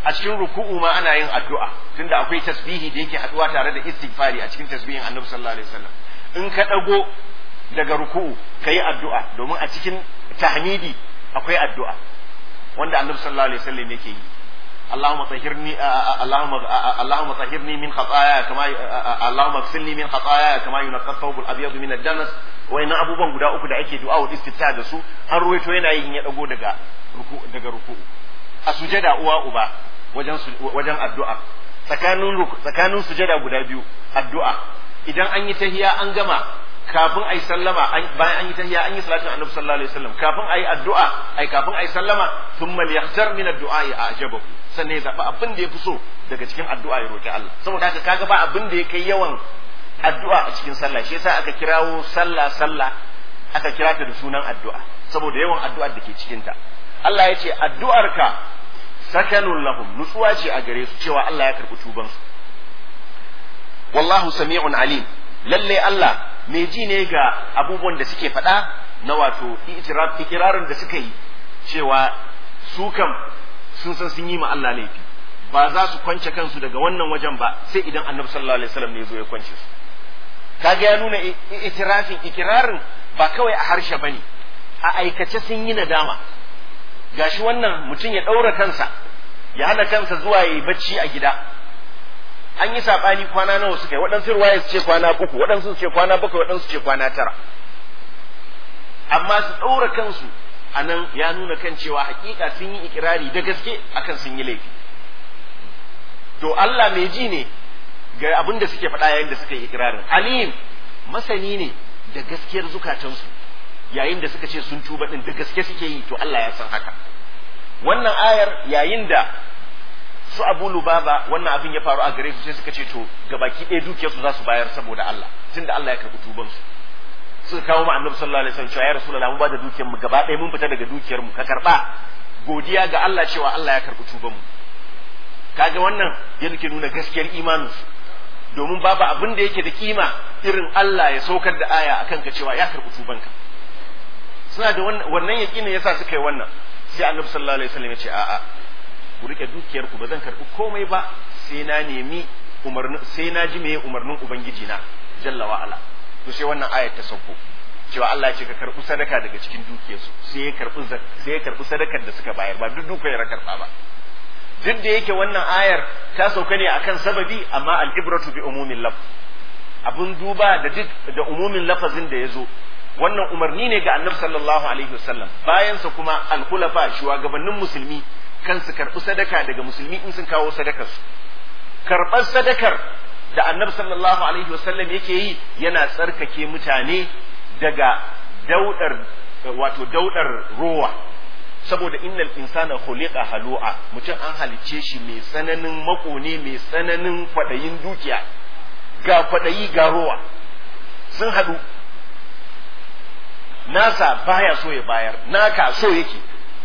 [SPEAKER 1] a cikin ruku'u ma ana yin addu'a tunda akwai tasbihi da yake haduwa tare da istighfari a cikin tasbihin Annabi sallallahu alaihi wasallam in ka dago daga ruku'u kai addu'a domin a cikin tahmidi akwai addu'a wanda Annabi sallallahu alaihi wasallam yake yi Allahumma tahhirni Allahumma Allahumma tahhirni min khataaya kama Allahumma ighsilni min khataaya kama yunqqa thawbul abyad min ad-danas wayannan abubuwan guda uku da ake du'a wa istifta da su an ruwaito yana yin ya dago daga ruku daga ruku a sujada uwa uba wajen wajen addu'a tsakanin tsakanin sujada guda biyu addu'a idan an yi tahiya an gama kafin ayi sallama bayan an yi tahiya an yi salatin annabi sallallahu alaihi wasallam kafin ayi addu'a ai kafin ayi sallama thumma liyahtar min ad-du'a a'jabahu sannan ya zaba abin da yafi so daga cikin addu'a ya roki Allah saboda haka kaga ba abin da ya kai yawan addu'a a cikin sallah shi yasa aka kirawo sallah sallah aka kira ta da sunan addu'a saboda yawan addu'ar da ke cikin ta Allah ya ce addu'arka sakanun lahum nutsuwa ce a gare su cewa Allah ya karbi tuban su wallahu sami'un alim lalle Allah mai ji ne ga abubuwan da suke faɗa na wato ikirarin da suka yi cewa su kam sun san sun yi ma Allah laifi ba za su kwance kansu daga wannan wajen ba sai idan annabi sallallahu alaihi wasallam ne ya zo ya kwance su kaga ya nuna itirafin ikirarin ba kawai a harshe bane a aikace sun yi nadama gashi wannan mutum ya daura kansa ya hana kansa zuwa yayi bacci a gida an yi sabani kwana nawa suka yi waɗansu ruwaya su ce kwana uku waɗansu su ce kwana bakwai waɗansu su ce kwana tara amma su daura kansu anan ya nuna kan cewa hakika sun yi ikirari da gaske akan sun yi laifi to Allah mai ji ne ga abin da suke faɗa yayin da suka yi ikirarin alim masani ne da gaskiyar zukatansu yayin da suka ce sun tuba din da gaske suke yi to Allah ya san haka wannan ayar yayin da su Abu Lubaba wannan abin ya faru a gare su sai suka ce to gabaki ɗaya dukiyarsu za su bayar saboda Allah tunda Allah ya karɓi tuban su suka kawo ma Annabi sallallahu alaihi wasallam cewa ya Rasulullah mun ba da dukiyar mu gaba ɗaya mun fita daga dukiyar mu ka karɓa godiya ga Allah cewa Allah ya karɓi tuban mu kaga wannan yana ke nuna gaskiyar imanin su domin babu abin da yake da kima irin Allah ya saukar da aya akan ka cewa ya karɓi tubanka suna da wannan yaƙinin yasa suka yi wannan sai Annabi sallallahu alaihi wasallam ya ce a'a ku rike dukiyar ku ba zan karɓi komai ba sai na nemi umarnin sai na ji meye umarnin ubangiji na jalla wa ala to sai wannan ayar ta sauko cewa Allah ya ce ka karɓi sadaka daga cikin dukiyarsu sai ya karɓi sai ya karɓi sadakar da suka bayar ba duk dukiyar ya karɓa ba duk da yake wannan ayar ta sauka ne akan sababi amma al-ibratu bi umumin lafz abun duba da duk da umumin lafazin da yazo wannan umarni ne ga Annabi sallallahu alaihi wasallam bayan sa kuma al-khulafa shugabannin musulmi kan su karbi sadaka daga musulmi in sun kawo sadakar su karbar sadakar da Annabi sallallahu alaihi wasallam yake yi yana tsarkake mutane daga daudar wato daudar rowa saboda innal insana khuliqa halu'a mutum an halicce shi mai tsananin makone mai tsananin kwadayin dukiya ga kwadayi ga rowa sun hadu nasa baya so ya bayar naka so yake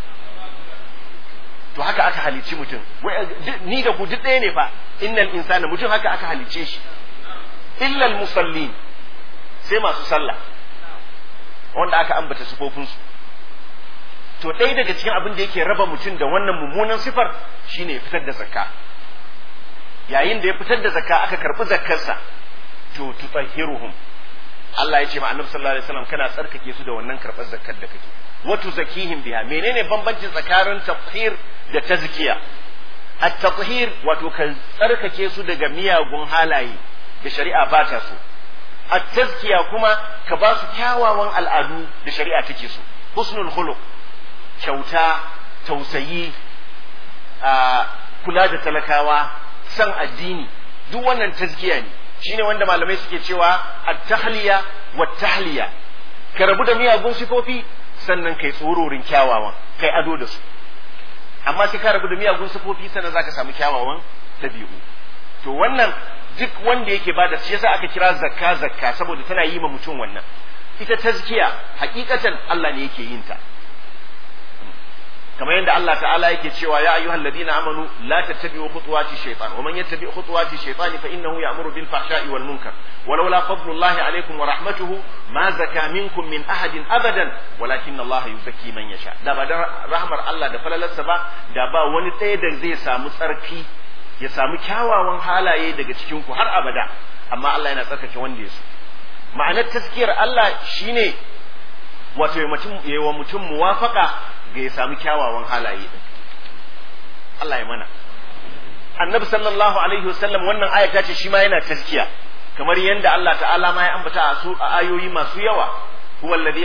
[SPEAKER 1] to haka aka halicci mutum ni da ku duk ɗaya ne fa innal insana mutum haka aka halicce shi illal musallin sai masu sallah wanda aka ambata sifofinsu to ɗaya daga cikin abin da yake raba mutum da wannan mummunan sifar shine ya fitar da zakka yayin da ya fitar da zakka aka karɓi zakkarsa to tutahhiruhum Allah ya ce ma Annabi sallallahu alaihi wasallam kana tsarkake su da wannan karɓar zakkar da kake wa tuzakihim biha menene bambancin tsakanin tathhir da tazkiya at-tathhir wato ka tsarkake su daga miyagun halaye da shari'a ba ta so at-tazkiya kuma ka ba su kyawawan al'adu da shari'a take so husnul khuluq kyauta tausayi a kula da talakawa san addini duk wannan tazkiya ne shine wanda malamai suke cewa at-tahliya wat-tahliya ka rabu da miyagun sifofi sannan kai tsororin kyawawan kai ado da su amma sai ka rabu da miyagun sifofi sannan zaka samu kyawawan dabi'u to wannan duk wanda yake bada shi yasa aka kira zakka zakka saboda tana yi ma mutum wannan ita tazkiya hakikatan Allah ne yake yin ta kamar yadda Allah ta'ala yake cewa ya ayyuhal ladina amanu la tattabi'u khutuwati shaytan wa man yattabi' khutuwati shaytan fa innahu ya'muru bil fahsha'i wal munkar walaula fadlullahi alaykum wa rahmatuhu ma zaka minkum min ahadin abadan walakinna Allah yuzakki man yasha da ba da rahmar Allah da falalarsa ba da ba wani ɗaya da zai samu tsarki ya samu kyawawan halaye daga cikin ku har abada amma Allah yana tsarkake wanda ya so ma'anar taskiyar Allah shine wato ya wa mutum muwafaka ga ya samu kyawawan halaye din Allah ya mana annabi sallallahu alaihi wasallam wannan aya ta ce shi ma yana taskiya kamar yadda Allah ta'ala ma ya ambata a su ayoyi masu yawa huwa alladhi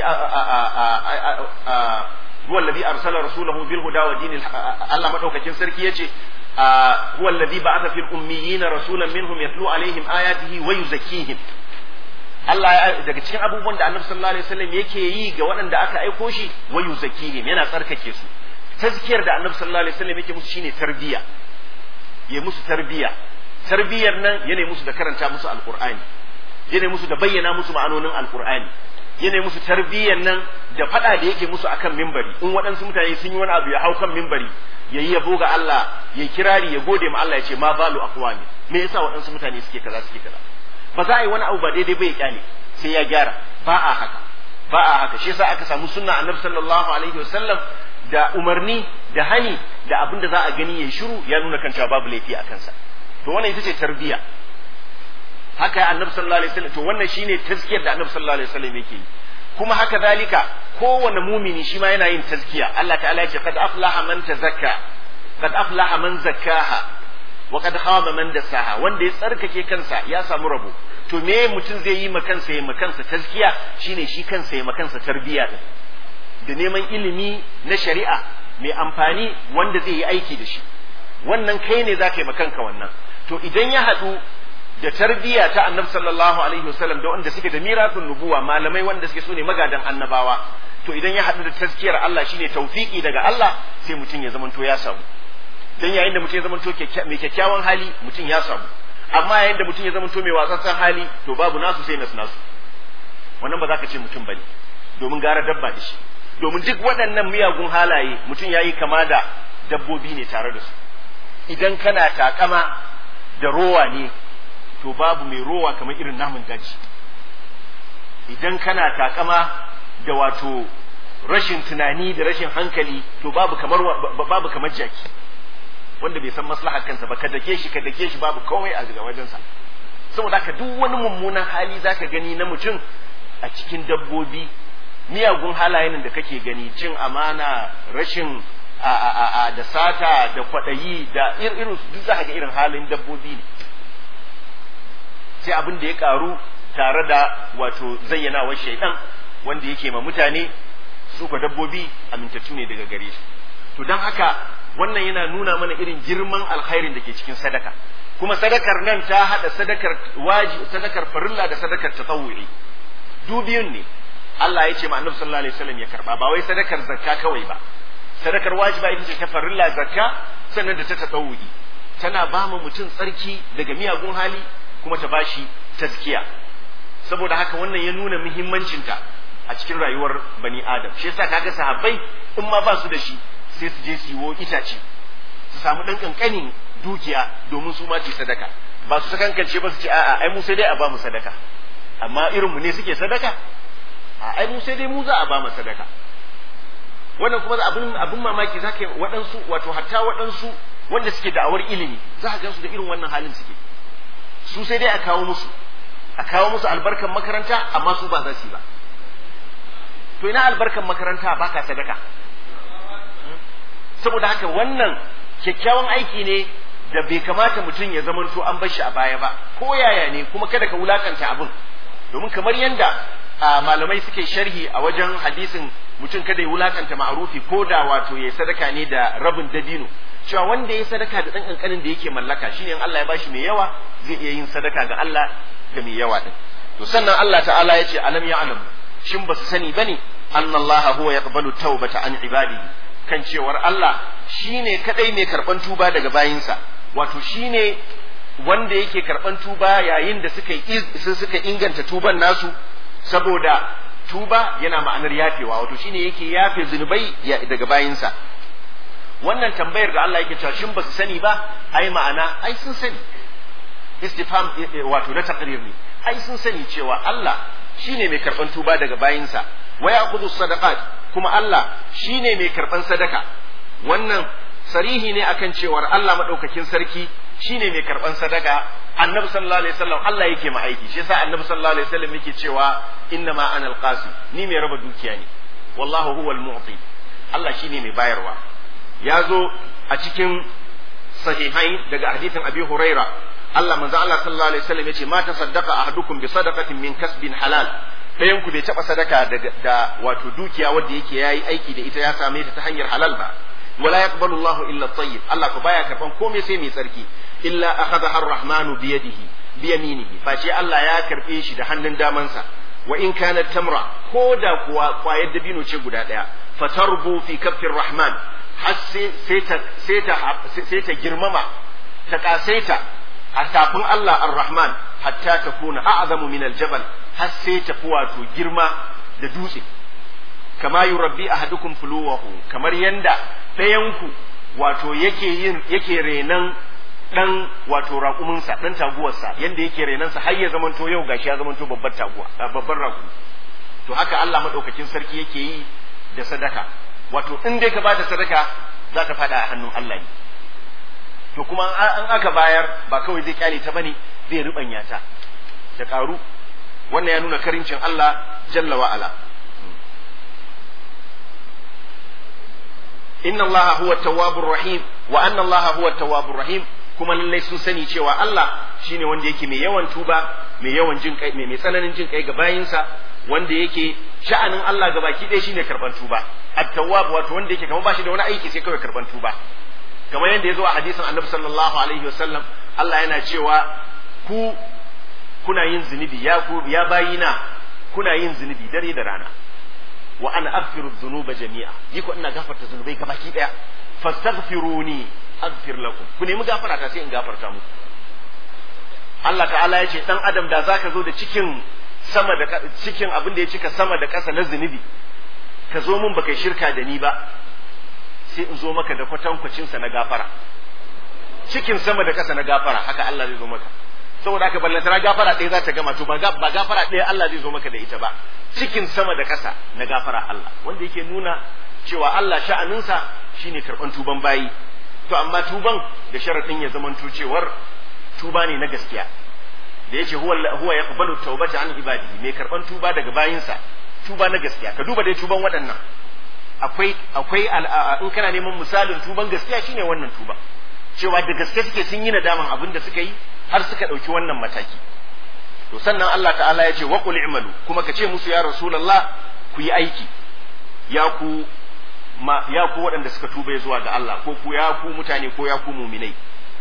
[SPEAKER 1] huwa alladhi arsala rasulahu bil huda wa dinil Allah madaukakin sarki yace huwa alladhi ba'atha fil ummiyina rasulan minhum yatlu alaihim ayatihi wa yuzakkihim Allah daga cikin abubuwan da Annabi sallallahu alaihi wasallam yake yi ga waɗanda aka aiko shi wa yuzakkihim yana tsarkake su tazkiyar da Annabi sallallahu alaihi wasallam yake musu shine tarbiya ya musu tarbiya tarbiyar nan yana musu da karanta musu alqur'ani yana musu da bayyana musu ma'anonin alqur'ani yana musu tarbiyar nan da fada da yake musu akan minbari in waɗansu mutane sun yi wani abu ya hau kan minbari yayi yabo ga Allah ya kirari ya gode ma Allah ya ce ma balu aqwami me yasa waɗansu mutane suke kaza suke kaza ba za a yi wani abu ba daidai ba ya kyale sai ya gyara ba a haka ba a haka shi yasa aka samu sunna annabi sallallahu alaihi wasallam da umarni da hani da abin da za a gani ya shiru ya nuna kan cewa babu laifi a kansa to wannan ita ce tarbiya haka annabi sallallahu alaihi wasallam to wannan shine tazkiyar da annabi sallallahu alaihi wasallam yake yi kuma haka zalika kowane mumini shi ma yana yin tazkiya Allah ta'ala ya ce qad aflaha man tazakka qad aflaha man zakkaha wa kad khaba man dasaha wanda ya tsarkake kansa ya samu rabo to me mutum zai yi makansa ya makansa tazkiya shine shi kansa ya makansa tarbiya din da neman ilimi na shari'a mai amfani wanda zai yi aiki da shi wannan kai ne zaka yi makanka wannan to idan ya hadu da tarbiya ta annabi sallallahu alaihi wasallam da wanda suke da mirathun nubuwa malamai wanda suke so ne magadan annabawa to idan ya hadu da tazkiyar Allah shine tawfiki daga Allah sai mutum ya zamanto ya samu dan yayin da mutum ya zamanto mai kyakkyawan hali mutum ya samu amma yayin da mutum ya zamanto mai watsatsan hali to babu nasu sai nasu nasu wannan ba za ka ce mutum bane domin gara dabba da shi domin duk waɗannan miyagun halaye mutum yayi kama da dabbobi ne tare da su idan kana takama da rowa ne to babu mai rowa kamar irin namun daji idan kana takama da wato rashin tunani da rashin hankali to babu kamar babu kamar jaki wanda bai san maslahar kansa ba ka dake shi ka dake shi babu komai a ga wajensa saboda haka duk wani mummunan hali zaka gani na mutum a cikin dabbobi miyagun halayen da kake gani cin amana rashin a a a da sata da kwadayi da irin duk zaka ga irin halin dabbobi ne sai abin da ya karu tare da wato zayyanawar shaidan wanda yake ma mutane su ka dabbobi amintattu ne daga gare shi to don haka wannan yana nuna mana irin girman alkhairin da ke cikin sadaka kuma sadakar nan ta hada sadakar waji sadakar farilla da sadakar tatawu'i dubiyun ne Allah ya ce ma Annabi sallallahu alaihi wasallam ya karba ba wai sadakar zakka kawai ba sadakar wajiba ita ce ta farilla zakka sannan da ta tatawu'i tana ba mu mutum tsarki daga miyagun hali kuma ta bashi tazkiya saboda haka wannan ya nuna muhimmancinta a cikin rayuwar bani adam shi yasa kaga sahabbai in ma ba su da shi sai su je siyo itace su samu dan kankanin dukiya domin su ma ci sadaka ba su sakankance ba su ce a'a ai mu sai dai a ba mu sadaka amma irin mu ne suke sadaka a ai mu sai dai mu za a ba mu sadaka wannan kuma abin abin mamaki zaka waɗansu wato hatta waɗansu wanda suke da'awar ilimi za ka gansu da irin wannan halin suke su sai dai a kawo musu a kawo musu albarkan makaranta amma su ba za su yi ba to ina albarkan makaranta baka sadaka saboda haka wannan kyakkyawan aiki ne da bai kamata mutum ya zamanto an bar shi a baya ba ko yaya ne kuma kada ka wulakanta abin domin kamar yanda malamai suke sharhi a wajen hadisin mutum kada ya wulakanta ma'arufi ko da wato ya sadaka ne da rabin dabino cewa wanda ya sadaka da dan kankanin da yake mallaka shine in Allah ya bashi mai yawa zai iya yin sadaka ga Allah da mai yawa din to sannan Allah ta'ala ya ce alam ya'lamu shin ba su sani bane annallaha huwa yaqbalu tawbata an ibadihi kan cewar Allah shine kadai mai karban tuba daga bayinsa wato shine wanda yake karban tuba yayin da suka suka inganta tuban nasu saboda tuba yana ma'anar yafewa wato shine yake yafe zunubai daga bayinsa wannan tambayar da Allah yake cewa shin ba su sani ba ai ma'ana ai sun sani istifham wato na taqrir ne ai sun sani cewa Allah shine mai karban tuba daga bayinsa wa ya'khudhu sadaqat kuma Allah shine mai karban sadaka wannan sarihi ne akan cewar Allah madaukakin sarki shine mai karban sadaka annabi sallallahu alaihi wasallam Allah yake ma aiki shi yasa annabi sallallahu alaihi wasallam yake cewa inna ma ana alqasi ni mai raba dukiya ne wallahu huwal mu'ti Allah shine mai bayarwa ya zo a cikin sahihai daga hadithin Abi Huraira Allah manzo Allah sallallahu alaihi wasallam yace ma tasaddaqa ahadukum bi sadaqatin min kasbin halal dayan ku bai taba sadaka da, da wato dukiya wanda yake yayi aiki da ita ya same ta ta hanyar halal ba wala yaqbalu Allah illa at-tayyib Allah ko baya karban komai sai mai tsarki illa akhadha ar-rahmanu bi yadihi bi yaminihi face Allah ya karbe shi da hannun damansa wa in kanat tamra ko da kuwa kwayar dabino ce guda daya fatarbu fi kaffir rahman har sai ta sai ta sai ta girmama ta kasaita a tafin Allah ar-rahman hatta takuna a'zamu min al-jabal har sai ta fi wato girma da dutse kama yurabbi ahadukum fuluwahu kamar yanda ɗayanku wato yake yin yake renan dan wato raƙuminsa dan taguwarsa yanda yake renansa har ya zamanto yau gashi ya zamanto babbar taguwa babban raƙu to haka Allah madaukakin sarki yake yi da sadaka wato in dai ka bada sadaka za ta fada a hannun Allah ne to kuma an aka bayar ba kawai zai kyale ta bane zai rubanya ta ta karu wannan ya nuna karincin Allah jalla wa ala inna Allah huwa tawwabur rahim wa anna Allah huwa tawwabur rahim kuma lallai sun sani cewa Allah shine wanda yake mai yawan tuba mai yawan jin kai mai tsananin jin kai ga bayinsa wanda yake sha'anin Allah ga baki ɗaya shine karban tuba at-tawwab wato wanda yake kamar bashi da wani aiki sai kawai karban tuba kamar yadda ya zo a hadisin Annabi sallallahu alaihi wasallam Allah yana cewa ku kuna yin zunubi ya ku ya bayina kuna yin zunubi dare da rana wa ana aghfiru dhunuba jami'a yi ko ina gafarta zunubai gabaki daya fastaghfiruni aghfir lakum ku nemi gafara ta sai in gafarta muku Allah ta'ala ya ce dan adam da zaka zo da cikin sama da cikin abin da ya cika sama da ƙasa na zunubi ka zo mun baka shirka da ni ba sai in zo maka da kwatankwacin sa na gafara cikin sama da ƙasa na gafara haka Allah zai zo maka saboda haka ballantana gafara ɗaya za ta gama to ba gafara ɗaya Allah zai zo maka da ita ba cikin sama da ƙasa na gafara Allah wanda yake nuna cewa Allah sha'aninsa shine karɓan tuban bayi to amma tuban da sharaɗin ya zamanto cewar tuba ne na gaskiya da yace huwa huwa yaqbalu tawbata an ibadihi mai karɓan tuba daga bayinsa tuba na gaskiya ka duba dai tuban waɗannan akwai akwai in kana neman misalin tuban gaskiya shine wannan tuba cewa da gaske suke sun yi nadaman abin da suka yi har suka ɗauki wannan mataki to sannan Allah ta'ala ya ce wa qul i'malu kuma ka ce musu ya rasulullah ku yi aiki ya ku ma ya ku waɗanda suka tuba zuwa ga Allah ko ku ya ku mutane ko ya ku muminai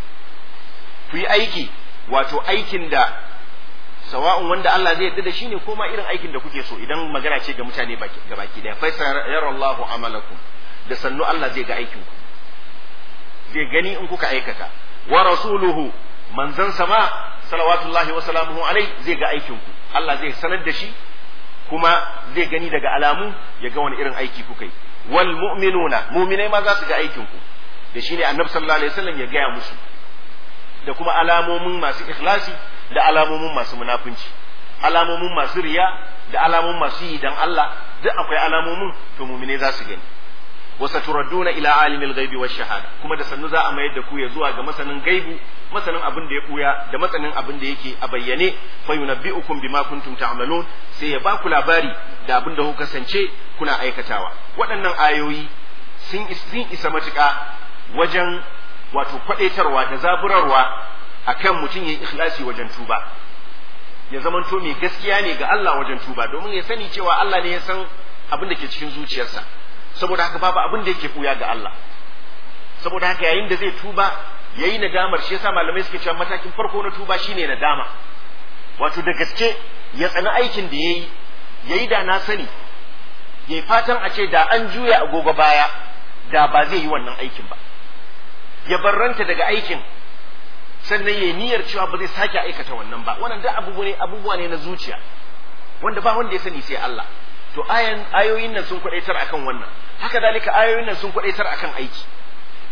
[SPEAKER 1] ku yi aiki wato aikin da sawa'un wanda Allah zai yarda da shi ne ko ma irin aikin da kuke so idan magana ce ga mutane ga baki daya fa yarallahu amalakum da sannu Allah zai ga aikin ku zai gani in kuka aikata wa rasuluhu manzon sama salawatullahi wa salamuhu alai zai ga aikin ku Allah zai sanar da shi kuma zai gani daga alamu ya ga wani irin aiki kuka yi wal mu'minuna mu'minai ma za su ga aikin ku da shine annabi sallallahu alaihi wasallam ya gaya musu da kuma alamomin masu ikhlasi da alamomin masu munafunci alamomin masu riya da alamomin masu yi dan Allah duk akwai alamomin to mu'minai za su gani wasaturadduna ila alimil ghaibi wash shahada kuma da sannu za a mayar da ku ya zuwa ga masanin gaibu masanin abin da ya buya da masanin abin da yake a bayyane fa yunabbi'ukum bima kuntum ta'malun sai ya ba ku labari da abin da kuka kasance kuna aikatawa waɗannan ayoyi sun sun isa matuƙa wajen wato kwadaitarwa da zaburarwa akan mutum yayin ikhlasi wajen tuba ya zamanto mai gaskiya ne ga Allah wajen tuba domin ya sani cewa Allah ne ya san abin da ke cikin zuciyarsa saboda haka babu abin da yake buya ga Allah saboda haka yayin da zai tuba yayi nadamar shi yasa malamai suke cewa matakin farko na tuba shine nadama wato da gaske ya tsana aikin da yayi yayi da na sani yayi fatan a ce da an juya agogo baya da ba zai yi wannan aikin ba ya barranta daga aikin sannan yayi niyyar cewa ba zai sake aikata wannan ba wannan duk abubuwa ne abubuwa ne na zuciya wanda ba wanda ya sani sai Allah to ayan ayoyin nan sun kwadaitar akan wannan haka dalika ayoyin nan sun kwadaitar akan aiki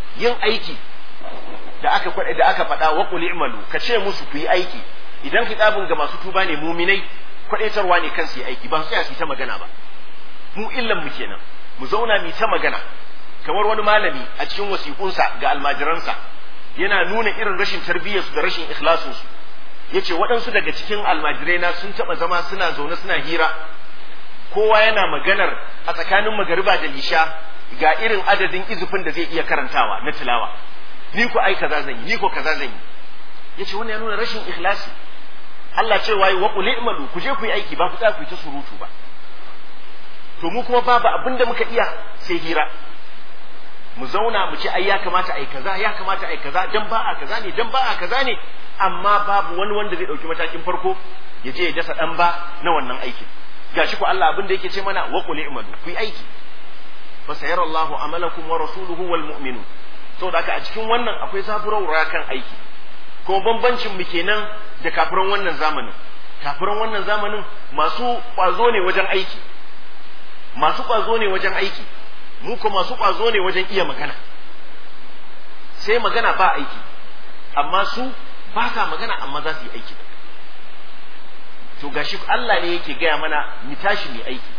[SPEAKER 1] yin aiki da aka kwada da aka faɗa wa qul i'malu ka ce musu ku yi aiki idan kitabun ga masu tuba ne muminai kwadaitarwa ne kan su yi aiki ba su tsaya su ta magana ba mu illan mu kenan mu zauna mu ta magana kamar wani malami a cikin wasiƙunsa ga almajiransa yana nuna irin rashin tarbiyyarsu da rashin ikhlasinsu yace waɗansu daga cikin almajirai na sun taɓa zama suna zaune suna hira kowa yana maganar a tsakanin magariba da lisha ga irin adadin izufin da zai iya karantawa na tilawa ni ko ai kaza zan yi ni ko kaza zan yi yace wannan ya nuna rashin ikhlasi Allah ce wai wa qul i'malu ku je ku yi aiki ba ku tsaya ku ta surutu ba to mu kuma babu abinda muka iya sai hira mu zauna mu ce ai ya kamata ai kaza ya kamata ai kaza dan ba a kaza ne dan ba a kaza ne amma babu wani wanda zai dauki matakin farko ya je ya dasa dan ba na wannan aikin gashi ko Allah abinda yake ce mana wa qul i'malu ku yi aiki fa sayarallahu amalakum wa rasuluhu wal mu'minun saboda haka a cikin wannan akwai zaburarwa kan aiki ko bambancin mu kenan da kafiran wannan zamanin kafiran wannan zamanin masu kwazo ne wajen aiki masu kwazo ne wajen aiki mu ko masu kwazo ne wajen iya magana sai magana ba aiki amma su ba sa magana amma za su yi aiki to gashi Allah ne yake gaya mana mu tashi mu aiki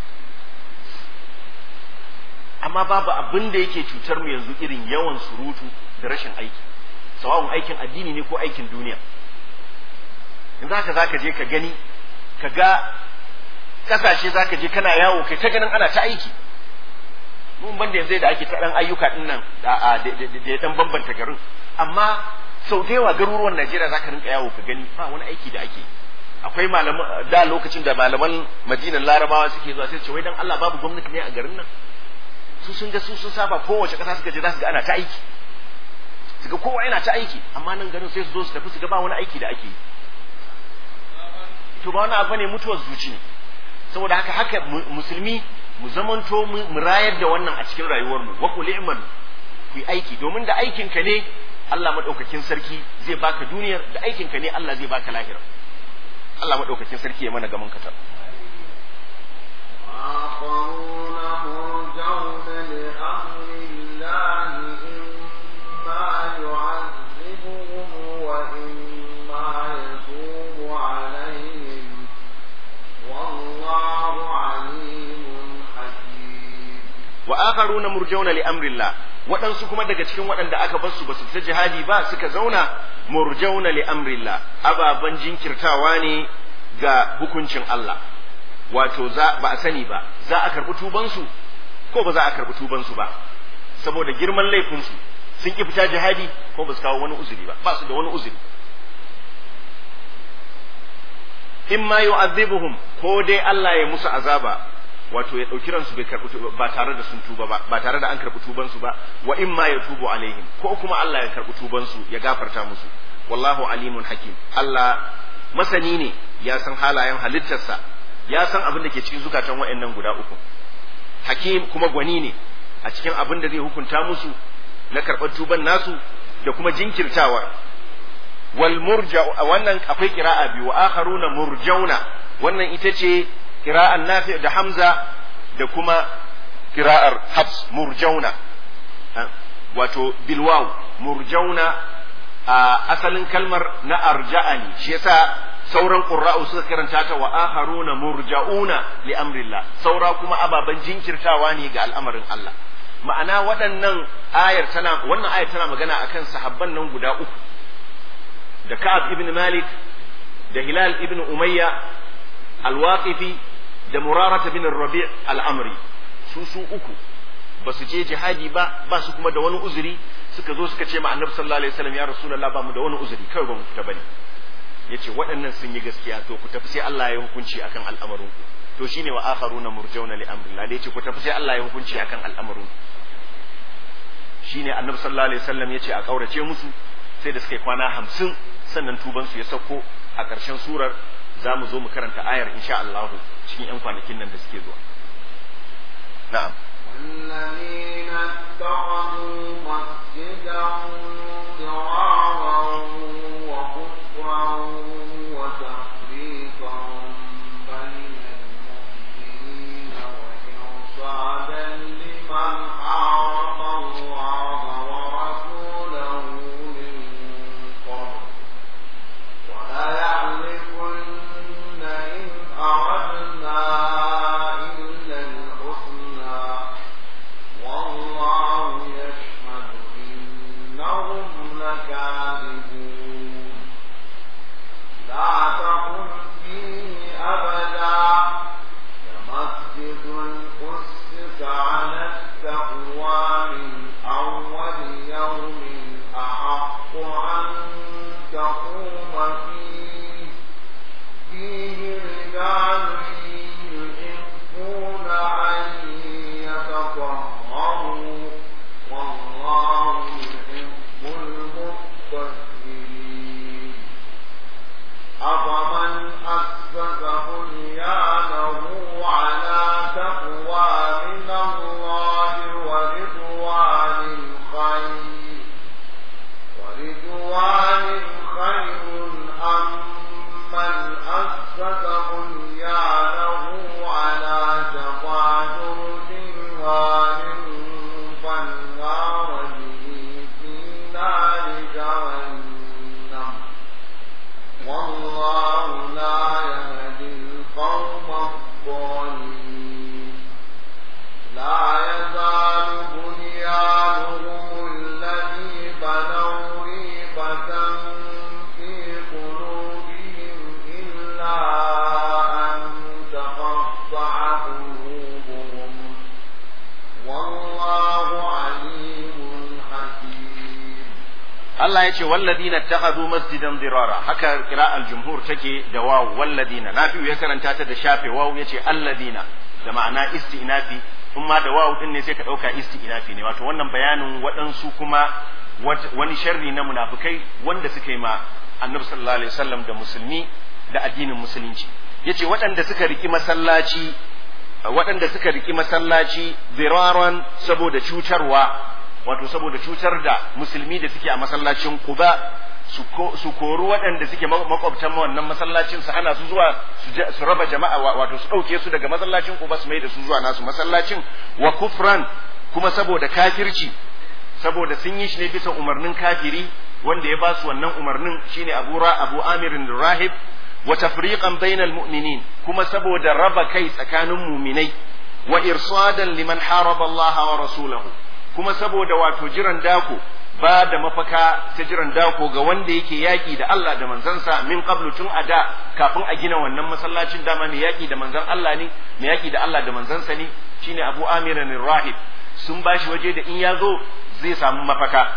[SPEAKER 1] amma babu abin da yake cutar mu yanzu irin yawan surutu da rashin aiki sawa'un aikin addini ne ko aikin duniya in zaka zaka je ka gani ka ga kasashe zaka je kana yawo kai ta ganin ana ta aiki mun banda yanzu da ake ta dan ayyuka din nan da da dan bambanta garin amma sau da yawa garuruwan Najeriya zaka rinka yawo ka gani ba wani aiki da ake akwai malaman da lokacin da malaman Madinan Larabawa suke zuwa sai su ce wai dan Allah babu gwamnati ne a garin nan su sun ga su sun saba kowace kasa suka je za su ga ana ta aiki su ga kowa yana ta aiki amma nan garin sai su zo su tafi su ga ba wani aiki da ake yi to ba wani abu ne mutuwar zuci ne saboda haka haka musulmi mu zamanto mu rayar da wannan a cikin rayuwar mu wa qul i'mal ku yi aiki domin da aikin ka ne Allah madaukakin sarki zai baka duniyar da aikin ka ne Allah zai baka lahira Allah madaukakin sarki ya mana gaman katar
[SPEAKER 2] آخرون مرجون لأمر الله إما يعذبهم وإما يتوب عليهم والله عليم حكيم
[SPEAKER 1] وآخرون مرجون لأمر الله waɗansu kuma daga cikin waɗanda aka bar su ba su ta jihadi ba suka zauna murjauna li amrillah ababan jinkirtawa ne ga hukuncin Allah wato za ba a sani ba za a karɓi tubansu ko ba za a karɓi tubansu ba saboda girman laifinsu sun ki fita jihadi ko ba su kawo wani uzuri ba ba su da wani uzuri in ma yu'adhibuhum ko dai Allah ya musu azaba wato ya dauki ransu bai karɓi ba tare da sun tuba ba ba tare da an karɓi tubansu ba wa in ma yatubu alaihim ko kuma Allah ya karɓi tubansu ya gafarta musu wallahu alimun hakim Allah masani ne ya san halayen halittarsa ya san abin da ke cikin zukatan wa'annan guda uku hakim kuma gwani ne a cikin abin da zai hukunta musu na karɓar tuban nasu da kuma jinkirtawa wal murja wannan akwai qira'a biyu wa akharuna murjauna wannan ita ce qira'an Nafi' da Hamza da kuma qira'ar Hafs murjauna wato bil waw murjauna a asalin kalmar na arja'ani shi yasa sauran qurra'u suka karanta ta wa akharuna murja'una li amrillah saura kuma ababan jinkirtawa ne ga al'amarin Allah ma'ana waɗannan ayar tana wannan ayar tana magana akan sahabban nan guda uku da Ka'ab ibn Malik da Hilal ibn Umayya al-Waqifi da Murarah ibn Rabi' al-Amri su su uku ba su je jihadi ba ba su kuma da wani uzuri suka zo suka ce ma Annabi sallallahu alaihi wasallam ya Rasulullah ba mu da wani uzuri kawai ba mu fita bane yace waɗannan sun yi gaskiya to ku tafi sai Allah ya hukunci akan al'amarin ku to shine wa akharuna murjauna li amrillah yace ku tafi sai Allah ya hukunci akan al'amarin ku shine Annabi sallallahu alaihi wasallam yace a kaurace musu sai da suka yi kwana hamsin sannan tuban su ya sauko a ƙarshen surar za mu zo mu karanta ayar insha Allah cikin yan kwanakin nan da suke zuwa na'am
[SPEAKER 2] الذين اتخذوا مسجدا ضرارا وكفرا وتفريقا بين المؤمنين وإرصادا لمن حارب الله والله لا يهدي القوم الظالمين لا يزال بنيانهم الذي بنوا ريبة في قلوبهم إلا أن تقطع قلوبهم والله عليم حكيم.
[SPEAKER 1] Allah ya ce walladina takhadhu masjidan dirara, haka qira'al jumhur take da waw walladina, nafi'u ya karanta ta da shafe waw yace alladina da ma'ana isti'nafi, kuma da waw din ne sai ka dauka isti'nafi ne, wato wannan bayanin waɗansu kuma wani sharri na munafikai wanda suka yi ma annabi sallallahu alaihi wasallam da musulmi da addinin musulunci. Yace waɗanda suka riki masallaci waɗanda suka riki masallaci diraran saboda cutarwa, wato saboda cutar da musulmi da suke a masallacin Quba, su kori waɗanda suke makwabtan wannan masallacin su ana su zuwa su raba jama'a, wato su ɗauke su daga masallacin Quba su mai da su zuwa nasu masallacin, wa kufran kuma saboda kafirci, saboda sun yi shi ne bisa umarnin kafiri wanda ya ba su wannan umarnin shine Abu Ra Abu Amirin Rahib, wa tafriqan bainal mu'minin kuma saboda raba kai tsakanin mu'minai, wa irsadan liman haraba Allah wa rasulahu kuma saboda wato jiran dako ba da mafaka ta jiran dako ga wanda yake yaki da Allah da manzansa min qablu tun ada kafin a gina wannan masallacin, dama mai yaki da manzan Allah ne, mai yaki da Allah da manzansa ne, shine Abu Amir Rahib. Sun bashi waje da in ya zo zai samu mafaka.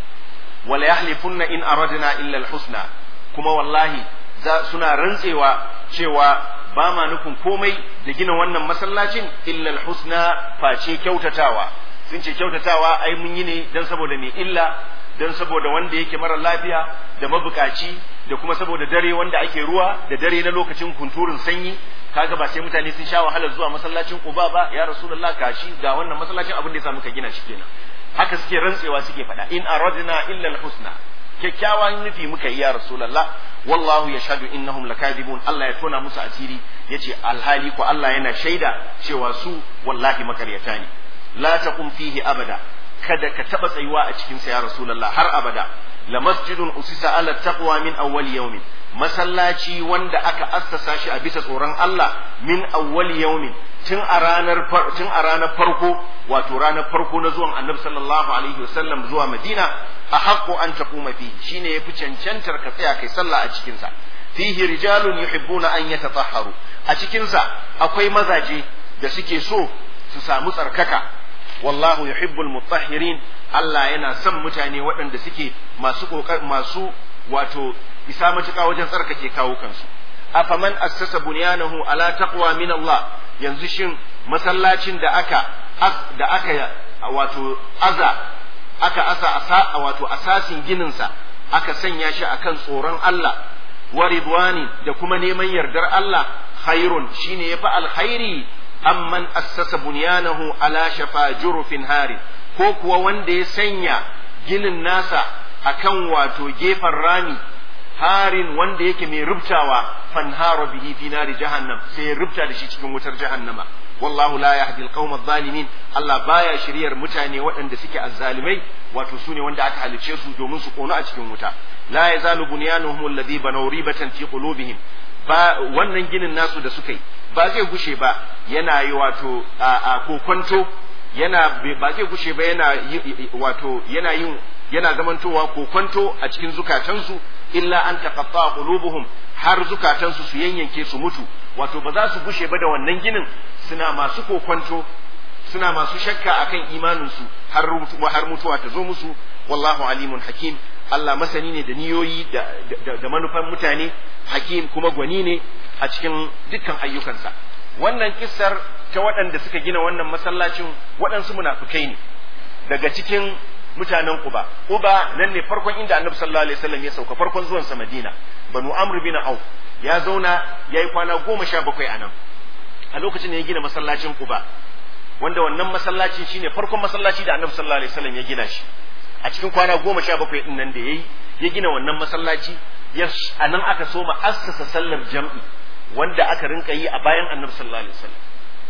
[SPEAKER 1] wala yahlifunna in aradna illa alhusna, kuma wallahi suna rantsewa cewa ba ma nufin komai da gina wannan masallacin illa alhusna, face kyautatawa. Sun ce kyautatawa ai mun yi ne dan saboda mai illa, dan saboda wanda yake mara lafiya da mabukaci, da kuma saboda dare wanda ake ruwa da dare na lokacin kunturin sanyi. Kaga ba sai mutane sun sha wahalar zuwa masallacin Quba ba, ya Rasulullah kashi ga wannan masallacin abin da yasa muka gina shi kenan. Haka suke rantsewa suke faɗa, in aradna illa alhusna, kyakkyawan nufi muka yi ya Rasulullah, wallahu yashhadu innahum lakadibun. Allah ya tona musu asiri yace alhali ko Allah yana shaida cewa su wallahi makaryata ne. La taqum fihi abada, kada ka taba tsayuwa a cikin sa ya Rasulullah har abada. La masjidun usisa ala taqwa min awwal yawmin, masallaci wanda aka assasa shi a bisa tsoron Allah min awwal yawmin, tun a ranar tun a ranar farko, wato ranar farko na zuwan Annabi sallallahu alaihi wasallam zuwa Madina, a haqqu an taquma fihi, shine yafi cancantar ka tsaya kai sallah a cikin sa. Fihi rijalun yuhibbuna an yatatahharu, a cikin sa akwai mazaje da suke so su samu tsarkaka. Wallahu yuhibbul mutahhirin, Allah yana son mutane waɗanda suke masu kokar masu wato isa matuƙa wajen tsarkake kawo kansu. Afaman assasa bunyanahu ala taqwa min Allah, yanzu shin masallacin da aka da aka wato aza aka asa asa wato asasin ginin sa aka sanya shi akan tsoron Allah, wa ridwani da kuma neman yardar Allah, khairun shine yafi alkhairi amman assasa bunyanahu ala shafa jurufin hari, ko kuwa wanda ya sanya ginin nasa akan wato gefen rami, harin wanda yake mai rubtawa, fanhara bihi fi nari jahannam, sai ya rubta da shi cikin wutar jahannama. Wallahu la yahdi alqawma adh-dhalimin, Allah baya shiryar mutane waɗanda suke azzalimai, wato sune wanda aka halice su domin su kono a cikin wuta. La yazalu bunyanuhum alladhi banaw ribatan fi qulubihim, ba wannan ginin nasu da suka yi ba zai gushe ba yana yi wato a kokonto, yana ba zai gushe ba yana wato yana yin yana zamantowa kokonto a cikin zukatansu, illa an taqatta qulubuhum, har zukatansu su yanyanke su mutu, wato ba za su gushe ba da wannan ginin suna masu kokonto, suna masu shakka akan imaninsu har har mutuwa ta zo musu. Wallahu alimun hakim, Allah masani ne da niyoyi da, da, da manufan mutane, hakim kuma gwani ne a cikin dukkan ayyukansa. Wannan kissar ta waɗanda suka gina wannan masallacin waɗansu munafukai ne daga cikin mutanen Quba. Quba nan ne farkon inda Annabi sallallahu alaihi wasallam ya sauka, farkon zuwan sa Madina. Banu Amr bin Auf ya zauna yayi kwana goma sha bakwai a nan. A lokacin da ya gina masallacin Quba, wanda wannan masallacin shine farkon masallaci da Annabi sallallahu alaihi wasallam ya gina shi. A cikin kwana goma sha bakwai din nan da yayi ya gina wannan masallaci, ya anan aka so ma assasa sallar jam'i wanda aka rinka yi a bayan Annabi sallallahu alaihi wasallam.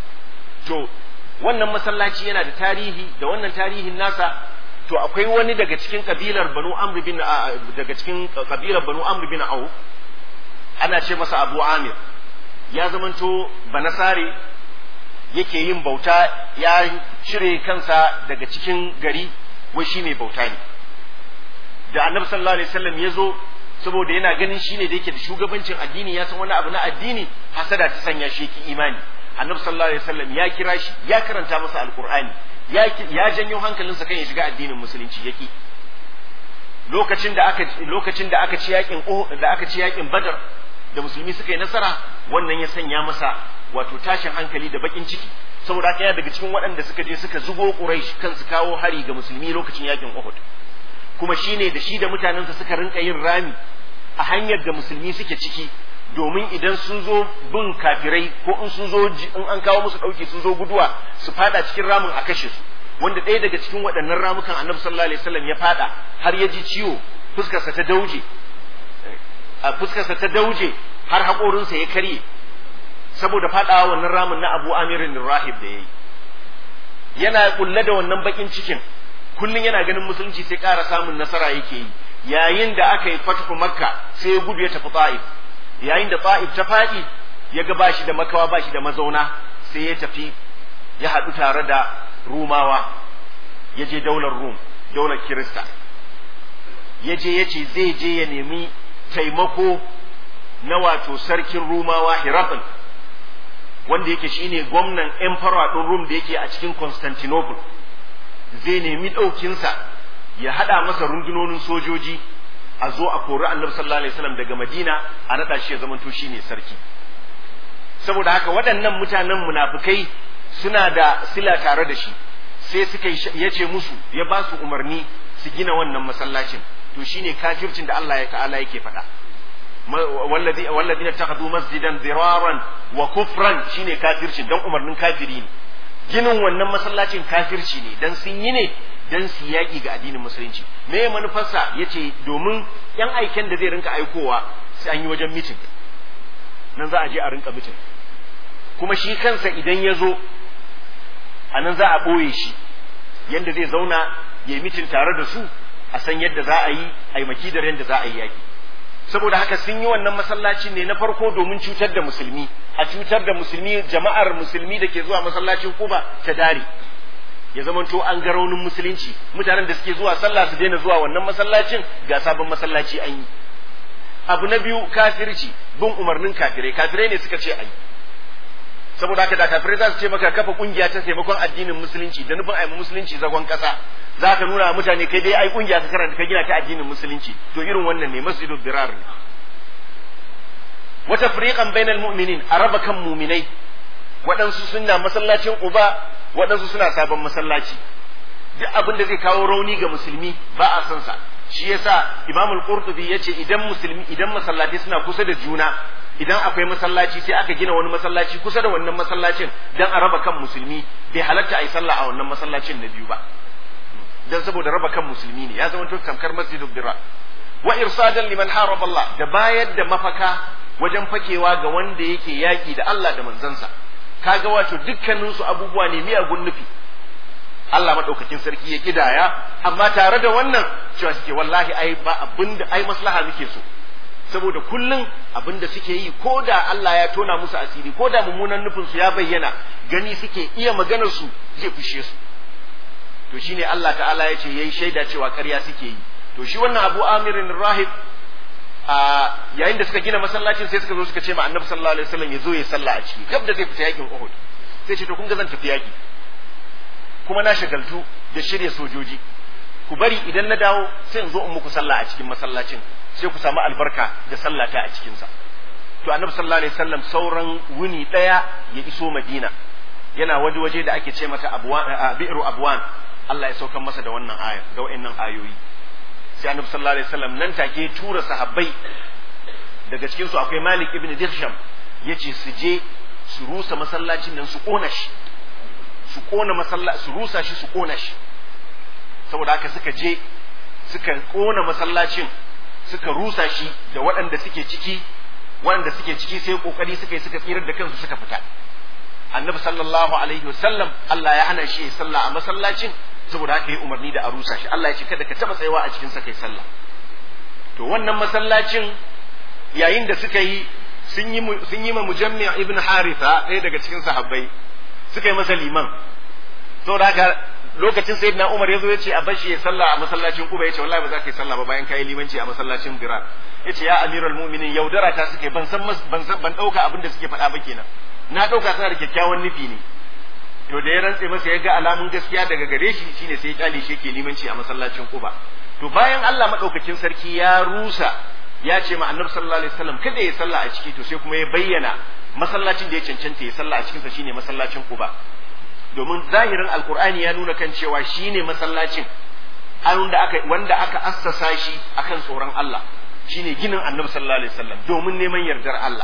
[SPEAKER 1] To wannan masallaci yana da tarihi, da wannan tarihin nasa to akwai wani daga cikin kabilar Banu Amr bin daga cikin kabilar Banu Amr bin Auf, ana ce masa Abu Amir, ya zamanto banasare yake yin bauta, ya cire kansa daga cikin gari wai shi mai bauta ne. Da annabi sallallahu alaihi wasallam ya zo, saboda yana ganin shine da yake da shugabancin addini, ya san wani abu na addini, hasada ta sanya shi ki imani. Annabi sallallahu alaihi wasallam ya kira shi, ya karanta masa alqur'ani, ya ya janyo hankalinsa kan ya shiga addinin musulunci yaki. Lokacin da aka lokacin da aka ci yakin da aka ci yakin Badar da musulmi suka yi nasara, wannan ya sanya masa wato tashin hankali da bakin ciki, saboda haka ya daga cikin waɗanda suka je suka zugo Quraysh kan su kawo hari ga musulmi lokacin yakin Uhud. Kuma shine da shi da mutanensa suka rinka yin rami a hanyar da musulmi suke ciki, domin idan sun zo bin kafirai ko in sun zo in an kawo musu dauki sun zo guduwa su fada cikin ramin a kashe su. Wanda ɗaya daga cikin waɗannan ramukan Annabi sallallahu alaihi wasallam ya fada har ya ji ciwo, fuskarsa ta dauje a fuskarsa ta dauje har haƙorinsa ya karye saboda fadawa wannan ramin na Abu Amirin Rahib da yayi. Yana kulle da wannan bakin cikin, kullun yana ganin musulunci sai ƙara samun nasara yake yi. Yayin da aka yi fatu Makka sai ya gudu ya tafi Ta'if. Yayin da Ta'if ta faɗi ya ga bashi da makawa, bashi da mazauna, sai ya tafi ya haɗu tare da Rumawa, ya je daular Rum, daular Kirista. Ya je ya ce zai je ya nemi taimako na wato sarkin Rumawa Hiraql, wanda yake shine gwamnan emperor ɗin Rum da yake a cikin Constantinople. Zai nemi ɗaukinsa ya haɗa masa rundunonin sojoji a zo a kori Annabi sallallahu alaihi wasallam daga Madina, a naɗa shi ya zamanto shine sarki. Saboda haka waɗannan mutanen munafikai suna da sila tare da shi, sai suka yace musu, ya ba su umarni su gina wannan masallacin. To shine kafircin da Allah ya ta'ala yake faɗa. wallazi walladina takhadhu masjidan diraran wa kufran, shine kafircin dan umarnin kafiri ne. Ginin wannan masallacin kafirci ne dan sun yi ne dan su yaki ga addinin musulunci. Me manufarsa? Yace domin yan aiken da zai rinka aikowa sai an yi wajen mitin, nan za a je a rinka mitin, kuma shi kansa idan ya zo a nan za a ɓoye shi yadda zai zauna ya yi mitin tare da su, a san yadda za a yi a yi makidar yadda za a yi yaki. Saboda haka sun yi wannan masallacin ne na farko domin cutar da musulmi, a cutar da musulmi, jama'ar musulmi da ke zuwa masallacin Quba ta dare, ya zamanto an ga raunin musulunci. Mutanen da suke zuwa sallah su daina zuwa wannan masallacin, ga sabon masallaci an yi. Abu na biyu, kafirci, bin umarnin kafirai. Kafirai ne suka ce ai. Saboda haka da kafirai za su ce maka kafa kungiya ta taimakon addinin musulunci da nufin ai musulunci zagon kasa, za ka nuna mutane kai dai ai kungiya ka karanta ka gina ta addinin musulunci. To irin wannan ne masjidul dirar ne. Wata fariqan bainal mu'minin, araba kan mu'minai, waɗansu suna masallacin Quba, waɗansu suna sabon masallaci. Duk abin da zai kawo rauni ga musulmi ba a san sa. Shi yasa Imam al-Qurtubi yace idan musulmi idan masallatai suna kusa da juna, idan akwai masallaci sai aka gina wani masallaci kusa da wannan masallacin dan a raba kan musulmi, bai halatta a yi sallah a wannan masallacin na biyu ba, dan saboda raba kan musulmi ne, ya zama to tamkar masjidul birra. Wa irsadan liman haraba Allah, da bayar da mafaka wajen fakewa ga wanda yake yaki da Allah da manzansa. Kaga wato dukkanin su abubuwa ne miyagun nufi, Allah madaukakin sarki ya kidaya, amma tare da wannan cewa suke wallahi ai ba abinda ai maslaha muke so, saboda kullum abinda suke yi ko da Allah ya tona musu asiri, ko da mummunan nufin su ya bayyana, gani suke iya maganar su zai fushe su. To shine Allah ta'ala ya ce yayi shaida cewa ƙarya suke yi. To shi wannan Abu Amirin Rahib a yayin da suka gina masallacin sai suka zo suka ce ma Annabi sallallahu alaihi wasallam ya zo ya salla a ciki gab da zai fita yakin Uhud. Sai ce to kun ga zan tafi yaki, kuma na shagaltu da shirye sojoji, ku bari idan na dawo sai in zo in muku sallah a cikin masallacin, sai ku samu albarka da sallata a cikinsa. To Annabi sallallahu alaihi wasallam sauran wuni daya ya iso Madina, yana waje waje da ake ce mata Abwan, Bi'ru Abwan. Allah ya saukar masa da wannan aya, da wayannan ayoyi. Sai Annabi sallallahu alaihi wasallam nan take tura sahabbai, daga cikin su akwai Malik ibn Dirsham, yace su je su rusa masallacin nan, su kona shi, su kona masallaci, su rusa shi, su kona shi. Saboda haka suka je suka kona masallacin, suka rusa shi da waɗanda suke ciki, waɗanda suke ciki sai kokari suka yi suka tsirar da kansu suka fita. Annabi sallallahu alaihi wasallam Allah ya hana shi ya sallah a masallacin, saboda haka yi umarni da a rusa shi. Allah ya ce kada ka taba tsayawa a cikin sa kai sallah. To wannan masallacin yayin da suka yi sun yi sun yi ma Mujammi' ibn Haritha ɗaya daga cikin sahabbai suka yi masa liman saboda haka lokacin sayyidina Umar yazo yace a bashi ya salla a masallacin Quba yace wallahi ba za ka yi sallah ba bayan kai limanci a masallacin Dirar yace ya amiral mu'minin yaudara ta suke ban san ban san ban dauka abin da suke faɗa ba kenan na dauka suna da kyakkyawan nufi ne to da ya rantse masa ya ga alamun gaskiya daga gare shi shine sai ya kyale shi yake limanci a masallacin Quba to bayan Allah madaukakin sarki ya rusa ya ce ma Annabi sallallahu alaihi wasallam kada ya salla a ciki to sai kuma ya bayyana masallacin da ya cancanta ya salla a cikin sa shine masallacin Quba domin zahirin alkur'ani ya nuna kan cewa shine masallacin wanda aka wanda aka assasa shi akan tsoron Allah shine ginin Annabi sallallahu alaihi wasallam domin neman yardar Allah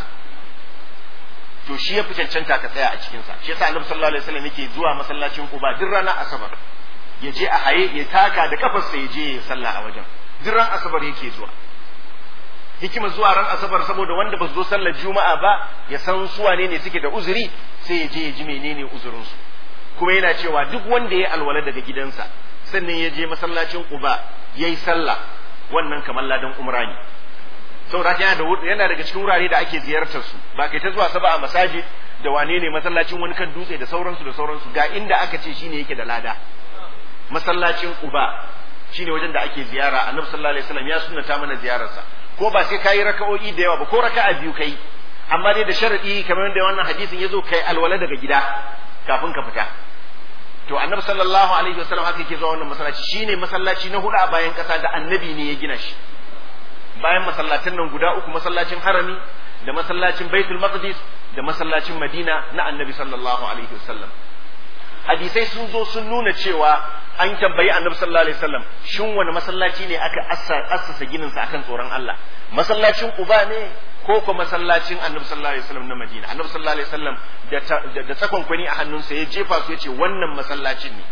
[SPEAKER 1] to shi ya fi cancanta ka tsaya a cikin sa shi yasa Annabi sallallahu alaihi wasallam yake zuwa masallacin Quba duk ranar asabar ya je a haye ya taka da kafarsa ya je ya salla a wajen duk ran asabar yake zuwa hikima zuwa ran asabar saboda wanda ba su zo sallar juma'a ba ya san su wane ne suke da uzuri sai ya je ya ji menene uzurin su kuma yana cewa duk wanda ya alwala daga gidansa sannan ya je masallacin Quba yayi sallah wannan kamar ladan umra ne saboda yana da yana daga cikin wurare da ake ziyartar su ba kai ta zuwa saba a masajid da wane ne masallacin wani kan dutse da sauransu da sauransu ga inda aka ce shine yake da lada masallacin Quba shine wajen da ake ziyara Annabi sallallahu alaihi wasallam ya sunnata mana ziyararsa ko ba sai kai raka'o'i da yawa ba ko raka'a biyu kai amma dai da sharadi kamar yadda wannan hadisin yazo kai alwala daga gida kafin ka fita to Annabi sallallahu alaihi wasallam haka yake zuwa wannan masallaci shine masallaci na hudu a bayan kasa da Annabi ne ya gina shi bayan masallatan nan guda uku masallacin Harami da masallacin Baitul Maqdis da masallacin Madina na Annabi sallallahu alaihi wasallam hadisai sun zo sun nuna cewa an tambayi Annabi sallallahu alaihi wasallam shin wani masallaci ne aka assasa ginin sa akan tsoron Allah masallacin Quba ne ko ko masallacin Annabi sallallahu alaihi wasallam na Madina Annabi sallallahu alaihi wasallam da da tsakon kwani a hannunsa ya jefa su yace wannan masallacin ne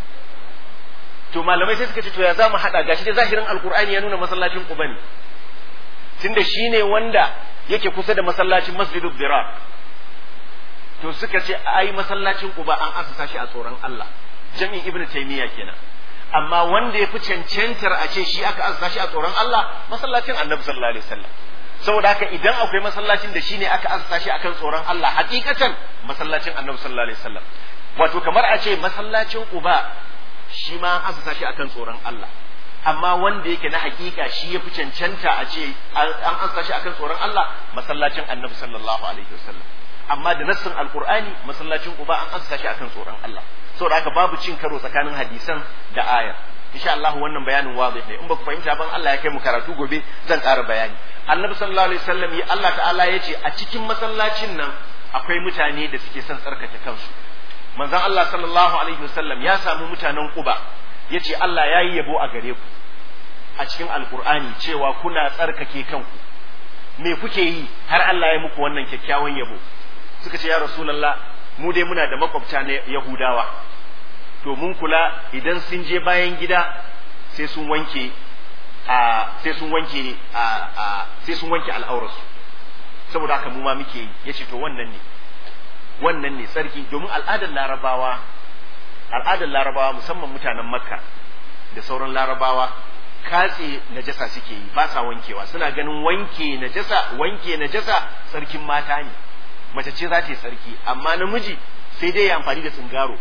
[SPEAKER 1] to malamai sai suka ce to ya zamu hada gashi da zahirin alqur'ani ya nuna masallacin Quba ne tunda shine wanda yake kusa da masallacin Masjidud Dirar to suka ce ai masallacin Quba an asasa shi a tsoron Allah jami'in Ibn Taymiyyah kenan amma wanda ya fi cancantar a ce shi aka asasa shi a tsoron Allah masallacin Annabi sallallahu alaihi wasallam saboda haka idan akwai masallacin da shine aka asasa shi akan tsoron Allah hakikatan masallacin Annabi sallallahu alaihi wasallam wato kamar a ce masallacin Quba shi ma an asasa shi akan tsoron Allah amma wanda yake na hakika shi ya fi cancanta a ce an asasa shi akan tsoron Allah masallacin Annabi sallallahu alaihi wasallam amma da nassin alqur'ani masallacin Quba an asasa shi akan tsoron Allah saboda haka babu cin karo tsakanin hadisan da ayar insha Allah wannan bayanin wadih ne in ba ku fahimta ban Allah ya kai mu karatu gobe zan ƙara bayani Annabi sallallahu alaihi wasallam ya Allah ta'ala ya ce a cikin masallacin nan akwai mutane da suke son tsarkake kansu manzon Allah sallallahu alaihi wasallam ya samu mutanen Quba yace Allah yayi yabo a gare ku a cikin alqur'ani cewa kuna tsarkake kanku me kuke yi har Allah ya muku wannan kyakkyawan yabo suka ce ya rasulullah mu dai muna da makwabta na Yahudawa to mun kula idan sun je bayan gida sai sun wanke a sai sun wanke a sai sun wanke al'aurarsu saboda haka mu ma muke yi yace to wannan ne wannan ne sarki domin al'adar Larabawa al'adar Larabawa musamman mutanen Makka da sauran Larabawa katse najasa suke yi ba sa wankewa suna ganin wanke najasa wanke najasa sarkin mata ne mace ce za ta yi sarki amma namiji sai dai ya amfani da tsingaro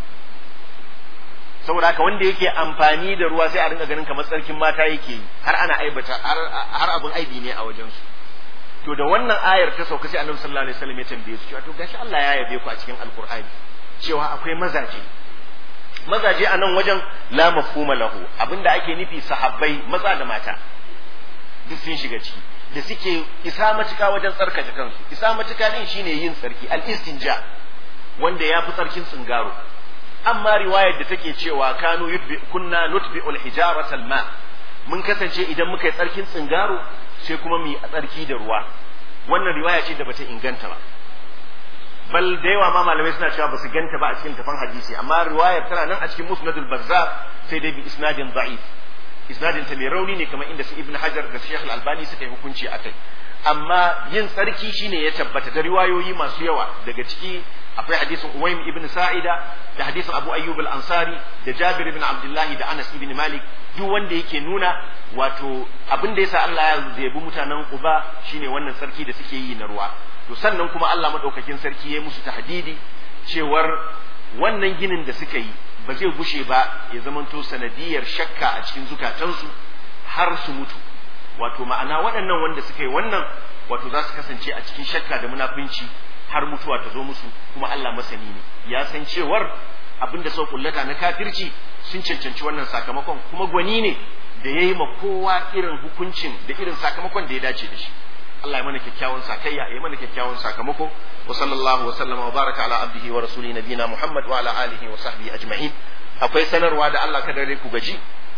[SPEAKER 1] saboda haka wanda yake amfani da ruwa sai a rinka ganin kamar sarkin mata yake yi har ana aibata har abin aibi ne a wajen su to da wannan ayar ta sauka sai Annabi sallallahu alaihi wasallam ya tambaye su cewa to gashi Allah ya yabe ku a cikin alkur'ani cewa akwai mazaje mazaje a nan wajen la mafhuma lahu abinda ake nufi sahabbai maza da mata duk sun shiga ciki da suke isa matuka wajen tsarkake kansu isa matuka din shine yin tsarki al-istinja wanda ya fi tsarkin tsingaro amma riwayar da take cewa kanu yudbi kunna nutbi'u al-hijarata al-ma mun kasance idan muka yi tsarkin tsingaro sai kuma mu yi tsarki da ruwa wannan riwaya ce da bata inganta ba bal da yawa ma malamai suna cewa basu ganta ba a cikin tafan hadisi amma riwayar tana nan a cikin musnadul bazzar sai dai bi isnadin da'if isnadin ta mai rauni ne kamar inda su ibn hajar da shaykh al-albani suka yi hukunci akai amma yin tsarki shine ya tabbata da riwayoyi masu yawa. Daga ciki akwai hadisin Uwaym ibn Sa'ida da hadisin Abu Ayyub al-Ansari da Jabir ibn Abdullah da Anas ibn Malik, duk wanda yake nuna wato abin da yasa Allah ya zebi mutanen Quba shine wannan sarki da suke yi na ruwa. To sannan kuma Allah madaukakin sarki ya musu tahdidi cewar wannan ginin da suka yi ba zai gushe ba ya zamanto sanadiyar shakka a cikin zukatansu har su mutu. Wato ma'ana waɗannan wanda suka yi wannan wato za su kasance a cikin shakka da munafunci har mutuwa ta zo musu, kuma Allah masani ne, ya san cewar abinda sau kullata na kafirci sun cancanci wannan sakamakon, kuma gwani ne da ya yi ma kowa irin hukuncin da irin sakamakon da ya dace da shi. Allah ya mana kyakkyawan sakayya, ya mana kyakkyawan sakamako. Wa sallallahu wa sallama wa baraka ala abdihi wa rasuli nabiyina Muhammad wa ala alihi wa sahbihi ajma'in. Akwai sanarwa da Allah kada dare ku gaji.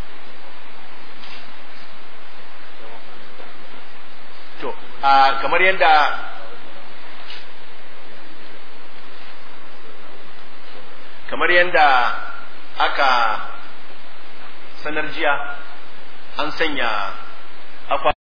[SPEAKER 1] To, a kamar yadda kamar yadda aka sanar jiya, an sanya akwa